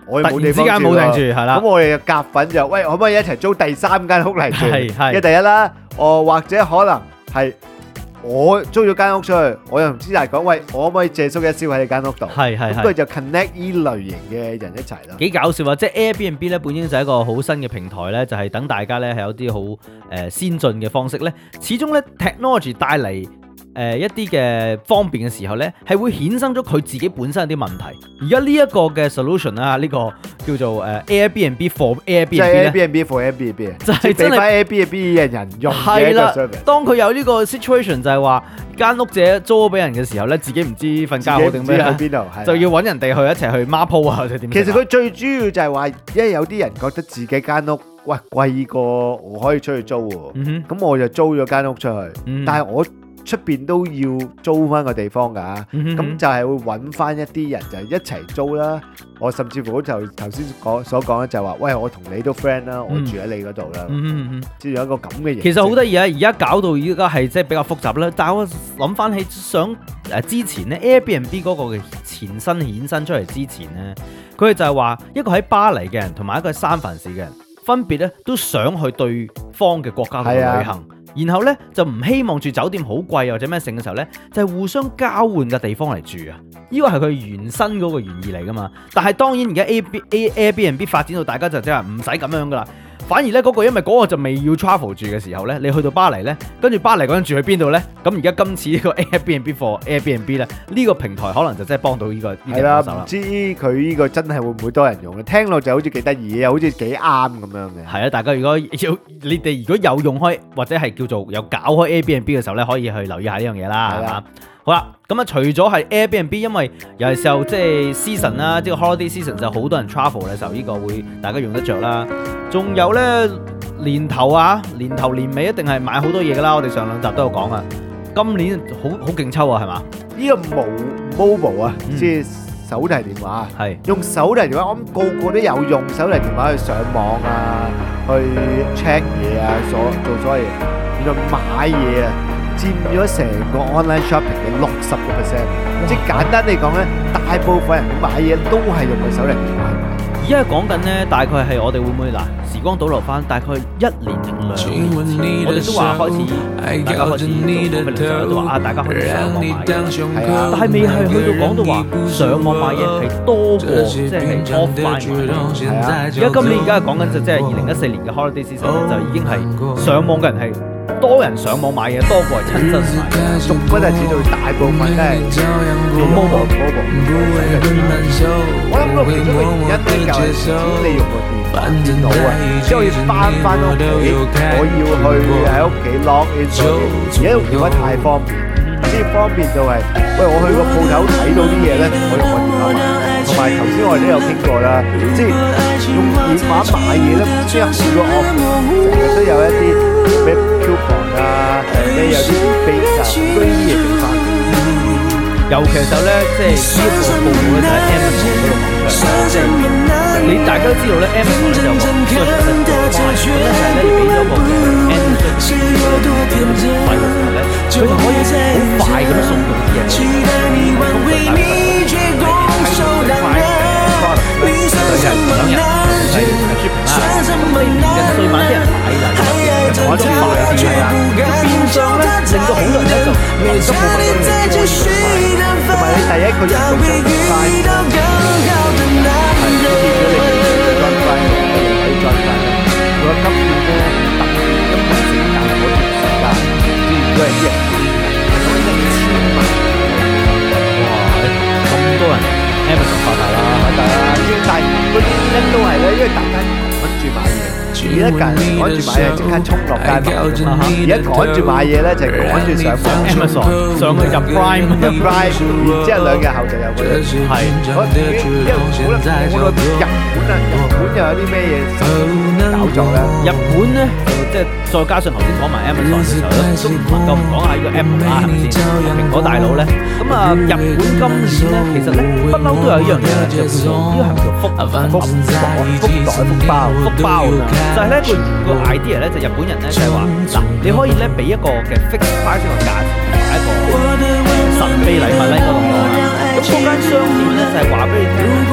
[SPEAKER 2] 我
[SPEAKER 1] 突然之間冇定住，係啦。
[SPEAKER 2] 咁我哋嘅夾粉就喂，可唔可以一齊租第三間屋嚟住？
[SPEAKER 1] 係係。
[SPEAKER 2] 嘅第一啦，哦或者可能係我租咗間屋出去，我又同之大講，喂，我可唔可以借宿一宵喺你間屋度？
[SPEAKER 1] 係係係。
[SPEAKER 2] 咁佢就 connect 依類型嘅人一齊啦。
[SPEAKER 1] 幾搞笑啊！即係 Airbnb 咧，本應就係一個好新嘅平台咧，就係等大家咧係有啲好誒先進嘅方式咧。始終咧 technology 帶嚟誒一啲嘅方便嘅時候咧，係會衍生咗佢自己本身有啲問題。而家呢一個嘅 solution 啊，呢個叫做誒 Airbnb for Airbnb
[SPEAKER 2] 即係
[SPEAKER 1] 咧，
[SPEAKER 2] Airbnb for Airbnb，
[SPEAKER 1] 就係真係
[SPEAKER 2] 俾翻 Airbnb 嘅人用嘅一個 service。
[SPEAKER 1] 當佢有呢個 situation 就係話間屋借租咗俾人嘅時候咧，自己唔知瞓覺好定咩
[SPEAKER 2] 喺邊度，
[SPEAKER 1] 就要揾人哋去一齊去孖鋪啊，或者點？
[SPEAKER 2] 其實佢最主要就係話，因為有啲人覺得自己間屋喂貴過我可以出去租喎，咁、
[SPEAKER 1] 嗯、
[SPEAKER 2] 我就租咗間屋出去，
[SPEAKER 1] 嗯、
[SPEAKER 2] 但係我出邊都要租翻個地方㗎，咁、嗯、就係會揾翻一啲人就係一齊租啦。我甚至乎就頭先講所講咧，就係話喂，我同你都 friend 啦，我住喺你嗰度啦，即係有一個咁嘅形式。
[SPEAKER 1] 其實好得意啊！而家搞到而家係即係比較複雜啦。但係我諗翻起想誒之前咧 Airbnb 嗰個嘅前身衍生出嚟之前咧，佢哋就係話一個喺巴黎嘅人同埋一個喺三藩市嘅人，分別咧都想去對方嘅國家度旅行。然後咧就唔希望住酒店好貴或者咩性嘅時候咧，就係、是、互相交換嘅地方嚟住啊！呢個係佢原生嗰個原意嚟噶嘛。但係當然而家 A B A Airbnb 發展到大家就即係唔使咁樣噶啦。反而咧嗰個因為嗰個就未要 travel 住嘅時候咧，你去到巴黎咧，跟住巴黎嗰陣住去邊度咧？咁而家今次呢個 Airbnb for Airbnb 咧，呢個平台可能就真係幫到呢、這個呢個手啦。
[SPEAKER 2] 係啦，唔知佢呢個真係會唔會多人用咧？聽落就好似幾得意，又好似幾啱咁樣嘅。
[SPEAKER 1] 係啊，大家如果要你哋如果有用開或者係叫做有搞開 Airbnb 嘅時候咧，可以去留意下呢樣嘢啦，係嘛？好啦，咁啊，除咗係 Airbnb，因為有時候即係 season 啦，即係 holiday season 就好多人 travel 嘅時候，呢、這個會大家用得着啦。仲有咧年頭啊，年頭年尾一定係買好多嘢噶啦。我哋上兩集都有講啊，今年好好勁抽啊，係嘛？
[SPEAKER 2] 呢個 mobile 啊，嗯、即係手提電話，係用手提電話，我諗個個都有用手提電話去上網啊，去 check 嘢啊，所做所有嘢，原來買嘢啊，佔咗成個 online shopping 嘅六十個 percent， 即係簡單嚟講咧，大部分人買嘢都係用個手提電話。
[SPEAKER 1] 而家講緊咧，大概係我哋會唔會嗱時光倒流翻，大概一年定兩年前，我哋都話開始，大家開始做嘅時候都話啊，大家開始上網買嘢，係啊，但係未係去到講到話上網買嘢係多過即係 offline 買嘢，係啊。而家今年而家講緊就即係二零一四年嘅 holiday season 咧，就已經係上網嘅人係多人上網買嘢多過係親身買嘢，逐嗰陣時就大部分都係用 mobile mobile。
[SPEAKER 2] 我諗到其中嘅原因咧，就係只你用個電話電腦啊，即係我要翻翻屋企，我要去喺屋企 log in 嗰啲，而家用電話太方便，即係方便到係，喂，我去個鋪頭睇到啲嘢咧，我用個電話買，同埋頭先我哋都有傾過啦，即係用電話買嘢咧，即係好多 offer，成日都有一啲咩 coupon 啊，咩有啲 rebate 啊，好多啲嘢俾翻。
[SPEAKER 1] 尤其是咧，即係呢一個報告咧，就係 Amazon 嗰個網上，即係你大家都知道咧 ，Amazon 就有個所謂嘅方案，咁咧就係咧你俾咗個嘅 Amazon 嘅費嘅時候咧，佢就可以好快咁送到啲嘢，通常大部分係睇到最快嘅 product 咧，就係兩日係係 shipping 啦，咁你嘅歲晚啲人買啦，就玩咗快啲啦，變相咧令到好多人咧就民族部分嘅嘢都會同埋你第一個人工最快，係呢啲如果你裝快，我哋可以裝快。如果今年咧特別今年時間嗰段時間，即係如果係一年係講一千萬，哇！咁多人 Amazon 發達啦，發達啦，但係個原因都係咧，因為大家趕住買嘢。而家趕住買嘢即刻衝落街買，而家趕住買嘢咧就係趕住上網 Amazon 上去入 Prime 入 Prime， 然之後兩日後就有嗰啲係，我因為好啦，我個日本啊，日本又有啲咩嘢搞作咧？日本咧即係再加上頭先講埋 Amazon 嘅時候咧，都唔能夠唔講下呢個 Apple 啦，係咪先？蘋果大佬咧，咁啊日本今年咧其實咧不嬲都有一樣嘢咧，就叫做呢個係叫福福福袋福袋福包福包啊！就係咧個個 idea 咧，就日本人咧就係話嗱，你可以咧俾一個嘅 fixed price 個價錢同埋一個神秘禮物咧，應該咁講啦。咁嗰間商店咧就係話俾你聽，呢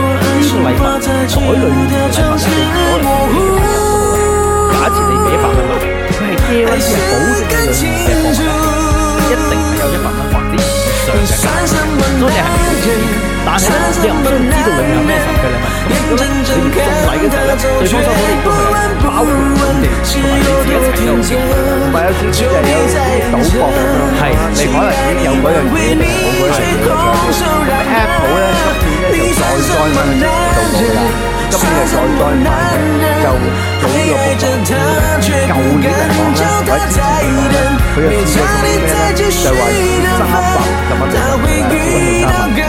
[SPEAKER 1] 禮物海裏面嘅禮物咧，你攞嚟俾你嘅朋友嗰度咧，假設你俾一百蚊買，佢係 guarantee 係保證你裏面嘅貨物咧，一定係有一百蚊或者以上嘅價值，所以你係唔保證。但係咧，你又唔需要知道裏面有咩神嘅禮物，咁如果咧你送禮嘅時候咧，對方收到你亦都係包括佢哋同埋你自己一齊有錢，
[SPEAKER 2] 同埋有少少就有賭博咁樣，
[SPEAKER 1] 係
[SPEAKER 2] 你可能已經有嗰樣嘢，冇嗰樣嘢咗。Apple 咧今年咧就再再問賭博㗎啦，今年就再再問就做呢個報告。舊年嚟講咧，或者之前嚟講咧，佢又試過做咩咧？就係話三百五十蚊嘅，揾到三百。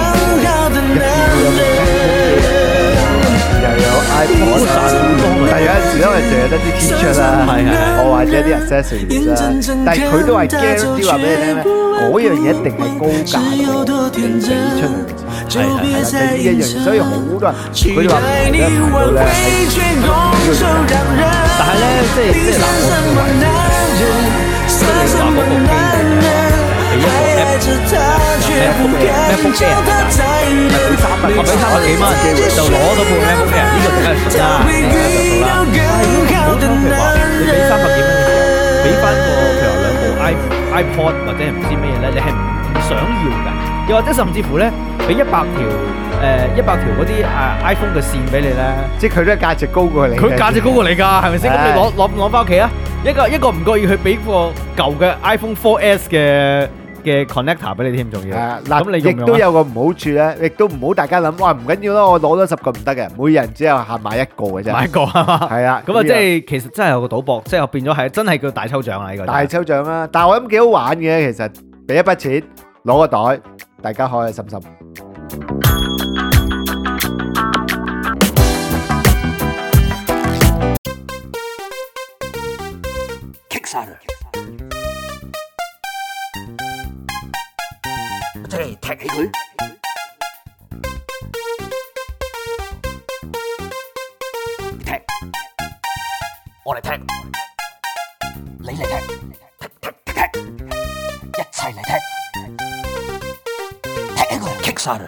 [SPEAKER 2] 又有 iPod 啦，但係有陣時咧，我哋淨係得啲 feature 啦，我或者啲 accessories 啦，但係佢都係 guarantee 話俾你聽咧，嗰樣嘢一定係高價嘅，俾出嚟嘅，係係係啦，就呢一樣嘢，所以好多人佢哋話排咧排到咧係，
[SPEAKER 1] 但係咧即係即係嗱，我認為即係你話嗰個機係一個 MacBook MacBook Air 係俾三百，我俾三百幾蚊機會就攞到部 MacBook Air，呢個梗係順啦，呢個就數啦。但係如果好多譬如話你俾三百幾蚊嘅時候，俾翻個譬如話兩部 i iPod 或者係唔知咩嘢咧，你係唔想要㗎？又或者甚至乎咧，俾一百條誒一百條嗰啲誒 iPhone 嘅線俾你咧，
[SPEAKER 2] 即係佢都係價值高過你，
[SPEAKER 1] 佢價值高過你㗎，係咪先？咁你攞攞攞翻屋企啊！一個一個唔覺意佢俾個舊嘅 iPhone 四 S 嘅嘅 connector 俾你添，仲要。
[SPEAKER 2] 嗱，
[SPEAKER 1] 咁你
[SPEAKER 2] 亦都有個唔好處咧，亦都唔好大家諗，哇唔緊要啦，我攞咗十個唔得嘅，每人只有限買一個嘅啫。
[SPEAKER 1] 買一個係嘛？
[SPEAKER 2] 係啊，
[SPEAKER 1] 咁啊，即係其實真係有個賭博，即係變咗係真係叫大抽獎啦呢個。
[SPEAKER 2] 大抽獎啦，但係我諗幾好玩嘅，其實俾一筆錢攞個袋，大家開開心心。
[SPEAKER 4] 即係踢起佢，踢，我嚟踢，你嚟踢，踢踢踢踢，一齊嚟踢，踢起佢，Kickstarter。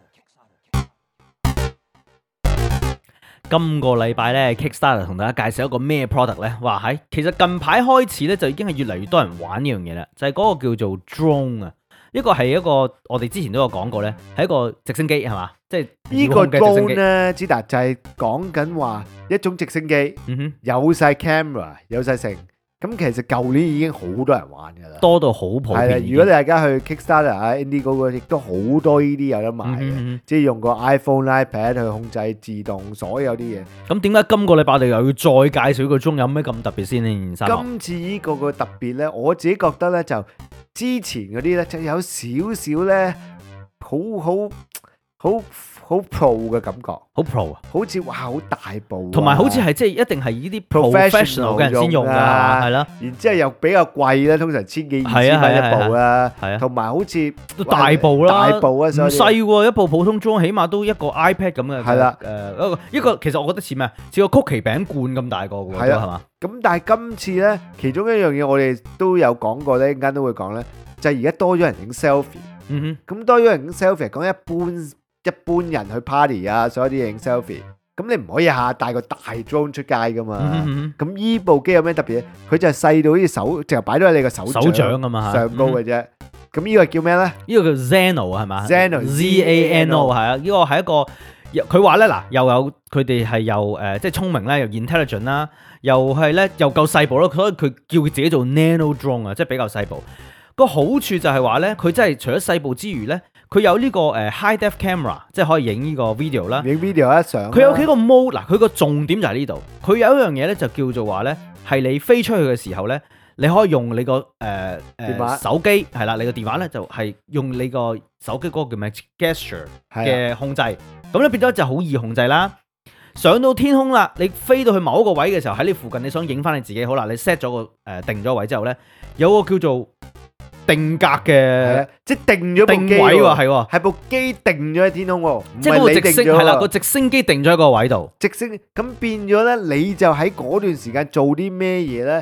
[SPEAKER 1] 今個禮拜咧 Kickstarter 同大家介紹一個咩 product 咧？哇係，其實近排開始咧就已經係越嚟越多人玩呢樣嘢啦，就係、是、嗰個叫做 drone 啊。呢個係一個我哋之前都有講過咧，係一個直升機係嘛？即係
[SPEAKER 2] 呢個 drone 咧，之達就係講緊話一種直升機，
[SPEAKER 1] 嗯哼，
[SPEAKER 2] 有晒 camera， 有晒成。咁其實舊年已經好多人玩㗎啦，
[SPEAKER 1] 多到好普遍。
[SPEAKER 2] 係啦，如果你大家去 Kickstarter 啊、Indiegogo 亦都好多呢啲有得賣嘅，
[SPEAKER 1] 嗯嗯嗯
[SPEAKER 2] 即係用個 iPhone、iPad 去控制自動所有啲嘢。
[SPEAKER 1] 咁點解今個禮拜我哋又要再介紹個鐘有咩咁特別先呢？
[SPEAKER 2] 今次呢個個特別咧，我自己覺得咧就之前嗰啲咧就有少少咧，好好好好 pro 嘅感覺，
[SPEAKER 1] 好 pro 啊，
[SPEAKER 2] 好似哇好大部，
[SPEAKER 1] 同埋好似係即係一定係呢啲 professional 嘅人先用㗎，係啦。
[SPEAKER 2] 然之後又比較貴啦，通常千幾二千蚊一部啦，係啊，同埋好似
[SPEAKER 1] 都大部啦，
[SPEAKER 2] 大部啊，唔
[SPEAKER 1] 細喎，一部普通裝起碼都一個 iPad 咁嘅，
[SPEAKER 2] 係啦，
[SPEAKER 1] 誒一個一個其實我覺得似咩啊？似個曲奇餅罐咁大個喎，係嘛？
[SPEAKER 2] 咁但係今次咧，其中一樣嘢我哋都有講過咧，陣間都會講咧，就係而家多咗人影 selfie，
[SPEAKER 1] 嗯哼，
[SPEAKER 2] 咁多咗人影 selfie，講一般。一般人去 party 啊，所有啲嘢影 selfie，咁你唔可以下帶個大 drone 出街噶嘛。咁依、嗯、部機有咩特別咧？佢就係細到好似手，淨係擺咗喺你個手
[SPEAKER 1] 手掌咁嘛，
[SPEAKER 2] 上高嘅啫。咁呢、嗯、個叫咩咧？
[SPEAKER 1] 呢個叫 Zeno 係嘛
[SPEAKER 2] ？Zeno，Z
[SPEAKER 1] A N O 係啊。呢個係一個佢話咧嗱，又有佢哋係又誒，即係聰明啦，又 intelligent 啦，又係咧又夠細部咯。所以佢叫佢自己做 nano drone 啊，即係比較細部。個好處就係話咧，佢真係除咗細部之餘咧。佢有呢個誒 high def camera，即係可以影呢個 video 啦。
[SPEAKER 2] 影 video 一相。佢
[SPEAKER 1] 有幾個 mode 嗱，佢個重點就喺呢度。佢有一樣嘢咧，就叫做話咧，係你飛出去嘅時候咧，你可以用你個誒誒電話手機係啦，你個電話咧就係用你個手機嗰個叫咩 gesture 嘅控制，咁咧變咗就好易控制啦。上到天空啦，你飛到去某一個位嘅時候，喺你附近你想影翻你自己，好啦，你 set 咗個誒、呃、定咗位之後咧，有個叫做定格嘅，
[SPEAKER 2] 即係定咗
[SPEAKER 1] 定位喎，係喎，
[SPEAKER 2] 係部機定咗喺天空喎，
[SPEAKER 1] 即係個直升係啦，個直升機定咗喺個位度，
[SPEAKER 2] 直升咁變咗咧，你就喺嗰段時間做啲咩嘢咧？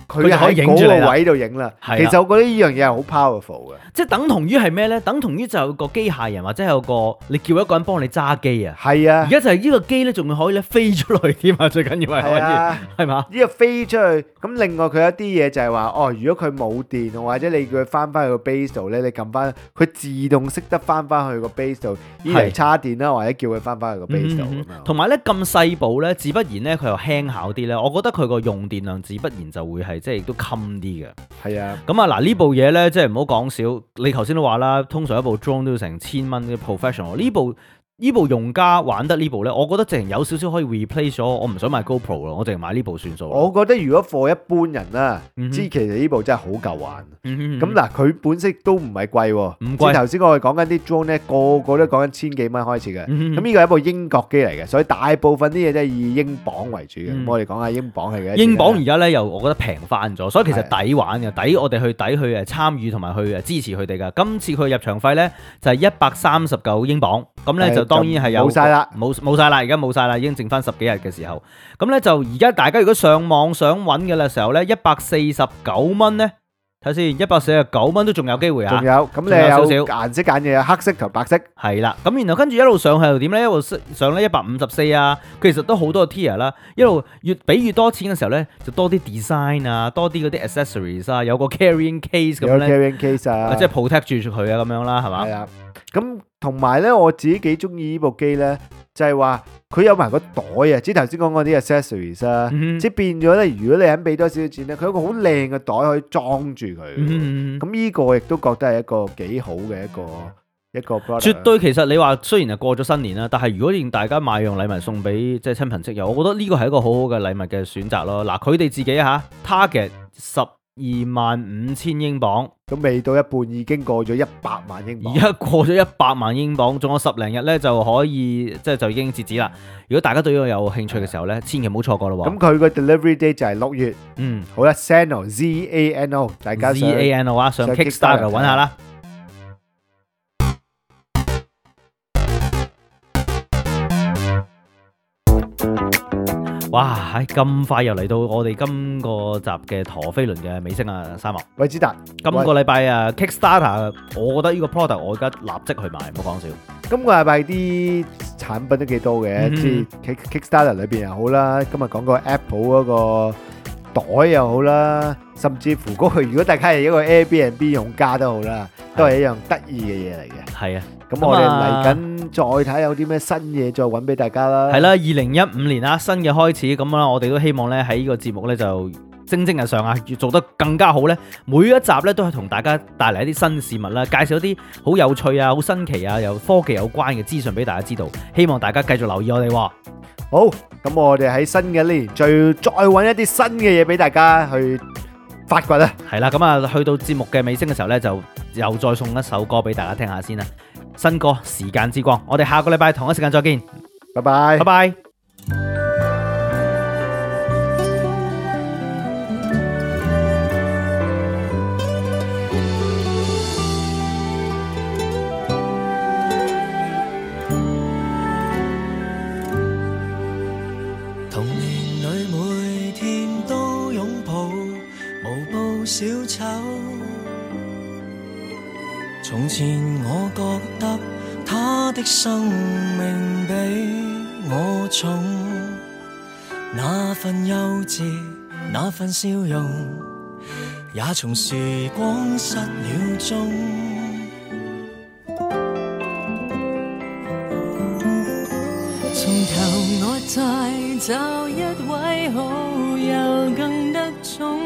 [SPEAKER 2] 佢
[SPEAKER 1] 佢就可以
[SPEAKER 2] 喺
[SPEAKER 1] 影住你啦
[SPEAKER 2] 嗰個位度影啦。
[SPEAKER 1] 係啦
[SPEAKER 2] 其實我覺得呢樣嘢係好 powerful 嘅。
[SPEAKER 1] 即係等同於係咩咧？等同於就有個機械人或者有個你叫一個人幫你揸機啊。
[SPEAKER 2] 係啊
[SPEAKER 1] 而，家就係呢個機咧，仲可以咧飛出去添啊！最緊要係可
[SPEAKER 2] 係啊。
[SPEAKER 1] 以，係嘛？
[SPEAKER 2] 呢個飛出去，咁另外佢有啲嘢就係話，哦，如果佢冇電，或者你叫佢翻翻去個 base 度咧，你撳翻，佢自動識得翻翻去個 base 度，依嚟叉電啦，或者叫佢翻翻去個 base 度咁樣。
[SPEAKER 1] 同埋咧咁細部咧，自不然咧佢又輕巧啲咧，我覺得佢個用電量自不然就會係即係亦都襟啲嘅。
[SPEAKER 2] 係啊，
[SPEAKER 1] 咁啊嗱呢部嘢咧，即係唔好講少，你頭先都話啦，通常一部 drone 都要成千蚊嘅 professional，呢部。呢部用家玩得呢部呢，我覺得淨係有少少可以 replace 咗，我唔想買 GoPro 咯，我淨係買呢部算數。
[SPEAKER 2] 我覺得如果 for 一般人啦，
[SPEAKER 1] 嗯哼
[SPEAKER 2] 知其實呢部真係好夠玩。
[SPEAKER 1] 咁
[SPEAKER 2] 咁嗱，佢本色都唔係貴喎，
[SPEAKER 1] 唔貴
[SPEAKER 2] 即係頭先我哋講緊啲 drone 咧，個個都講緊千幾蚊開始嘅。
[SPEAKER 1] 嗯
[SPEAKER 2] 咁呢個係一部英國機嚟嘅，所以大部分啲嘢都係以英鎊為主嘅。
[SPEAKER 1] 嗯
[SPEAKER 2] 咁我哋講下英鎊係幾多錢呢？
[SPEAKER 1] 英鎊而家呢，又我覺得平翻咗，所以其實抵玩嘅，抵我哋去抵去誒參與同埋去誒支持佢哋噶。今次佢入場費呢，就係一百三十九英鎊，咁呢，
[SPEAKER 2] 係
[SPEAKER 1] 就當然係有
[SPEAKER 2] 冇晒啦，
[SPEAKER 1] 冇冇曬啦，而家冇晒啦，已經剩翻十幾日嘅時候。咁呢，就而家大家如果上網想揾嘅啦時候呢，一百四十九蚊呢。睇先，一百四十九蚊都仲有機會啊！
[SPEAKER 2] 仲有咁你
[SPEAKER 1] 仲有少少
[SPEAKER 2] 有顏色揀嘅，有黑色同白色。
[SPEAKER 1] 係啦，咁然後跟住一路上去又點咧？一路上咧一百五十四啊，其實都好多個 tier 啦。一路越俾越多錢嘅時候咧，就多啲 design 啊，多啲嗰啲 accessories 啊，有個 carrying case 咁
[SPEAKER 2] 有
[SPEAKER 1] 咧，
[SPEAKER 2] carrying case 啊，
[SPEAKER 1] 即係 protect 住佢啊咁樣啦，係嘛
[SPEAKER 2] 係？啊。咁同埋咧，我自己幾中意呢部機咧，就係話佢有埋個袋啊，即係頭先講嗰啲 accessories 啊，
[SPEAKER 1] 嗯
[SPEAKER 2] 即係變咗咧。如果你肯俾多少少錢咧，佢有個好靚嘅袋可以裝住佢。
[SPEAKER 1] 嗯
[SPEAKER 2] 咁呢個亦都覺得係一個幾好嘅一個一個 product。
[SPEAKER 1] 絕對，其實你話雖然係過咗新年啦，但係如果令大家買樣禮物送俾即係親朋戚友，我覺得呢個係一個好好嘅禮物嘅選擇咯。嗱，佢哋自己嚇 target 十二萬五千英鎊。
[SPEAKER 2] 咁未到一半已經過咗一百萬英鎊。
[SPEAKER 1] 而家過咗一百萬英鎊，仲有十零日咧就可以，即係就已經截止啦。如果大家對呢個有興趣嘅時候咧，千祈唔好錯過咯喎。
[SPEAKER 2] 咁佢個 delivery date 就係六月。
[SPEAKER 1] 嗯
[SPEAKER 2] 好啦，Zano Z A N O，大家
[SPEAKER 1] ，Z
[SPEAKER 2] 上
[SPEAKER 1] A N O 啊，上
[SPEAKER 2] 上
[SPEAKER 1] Kickstarter
[SPEAKER 2] Kickstarter
[SPEAKER 1] 揾下啦。哇！喺咁快又嚟到我哋今個集嘅陀飛輪嘅尾聲啊，三毛。
[SPEAKER 2] 韋之達，
[SPEAKER 1] 今個禮拜啊，Kickstarter，我覺得呢個 product 我而家立即去買，唔好講笑。
[SPEAKER 2] 今個禮拜啲產品都幾多嘅，
[SPEAKER 1] 嗯
[SPEAKER 2] 即係 Kick Kickstarter 裏邊又好啦，今日講個 Apple 嗰個袋又好啦，甚至乎嗰個如果大家係一個 Airbnb 用家都好啦，都係一樣得意嘅嘢嚟嘅。
[SPEAKER 1] 係啊。
[SPEAKER 2] 咁我哋嚟緊再睇下有啲咩新嘢再揾俾大家啦。
[SPEAKER 1] 係啦，二零一五年啊，新嘅開始咁啦，我哋都希望咧喺呢個節目咧就蒸蒸日上啊，要做得更加好咧。每一集咧都係同大家帶嚟一啲新事物啦，介紹一啲好有趣啊、好新奇啊、有科技有關嘅資訊俾大家知道。希望大家繼續留意我哋喎。
[SPEAKER 2] 好，咁我哋喺新嘅一年再再揾一啲新嘅嘢俾大家去發掘啊。
[SPEAKER 1] 係啦，咁啊去到節目嘅尾聲嘅時候咧，就又再送一首歌俾大家聽下先啦。新歌《時間之光》，我哋下個禮拜同一時間再見，
[SPEAKER 2] 拜拜
[SPEAKER 1] 拜。拜。
[SPEAKER 3] 童年裏每天都擁抱無步小丑，從前我覺得他的生命比我重，那份幼稚，那份笑容，也從時光失了蹤。從頭我再找一位好友更得寵。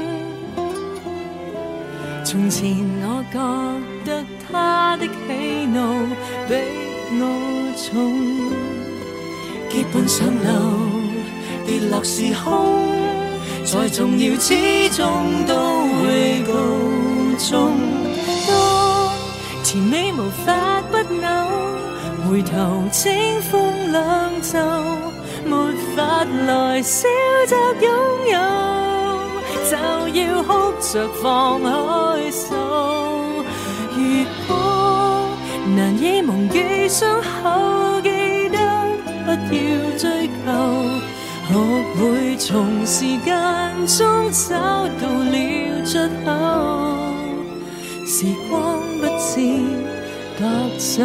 [SPEAKER 3] 從前我覺得他的喜怒比我重，結伴上路，跌落是空，再重要始終都會告終。當甜美無法不朽，回頭清風兩袖，沒法來笑着擁有，就要哭着放開手。如果難以忘記傷口，記得不要追求， 學會從時間中找到了出口，時光不致白走。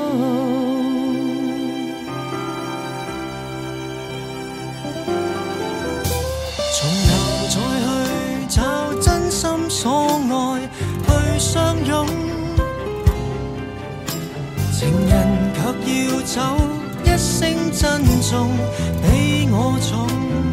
[SPEAKER 3] 從頭再去找真心所愛去相擁，情人卻要走，一聲珍重比我重。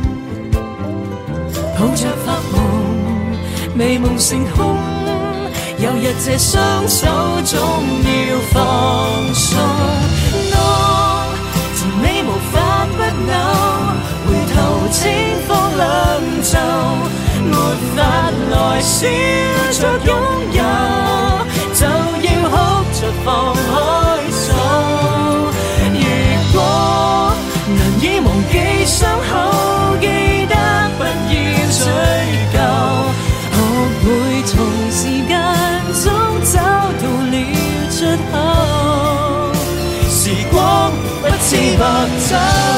[SPEAKER 3] 抱着發夢，美夢成空，有日這雙手總要放鬆。當甜美無法不朽，回頭清風兩袖，沒法來笑着擁有，就要哭着放開手。如果難以忘記傷口，記得不要追究，學會從時間中找到了出口，時光不致白走。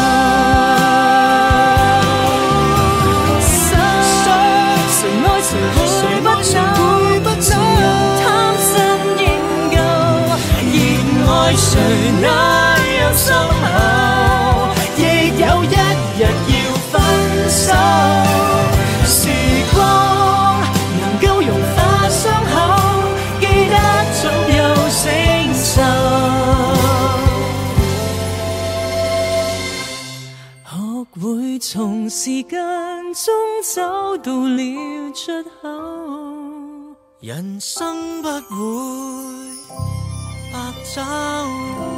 [SPEAKER 3] 誰愛誰會不朽，貪新應舊，熱愛誰哪有心口，亦有一日要分手。時光能夠融化傷口，記得總有承受，學會從時間中找到了出口，人生不會白走。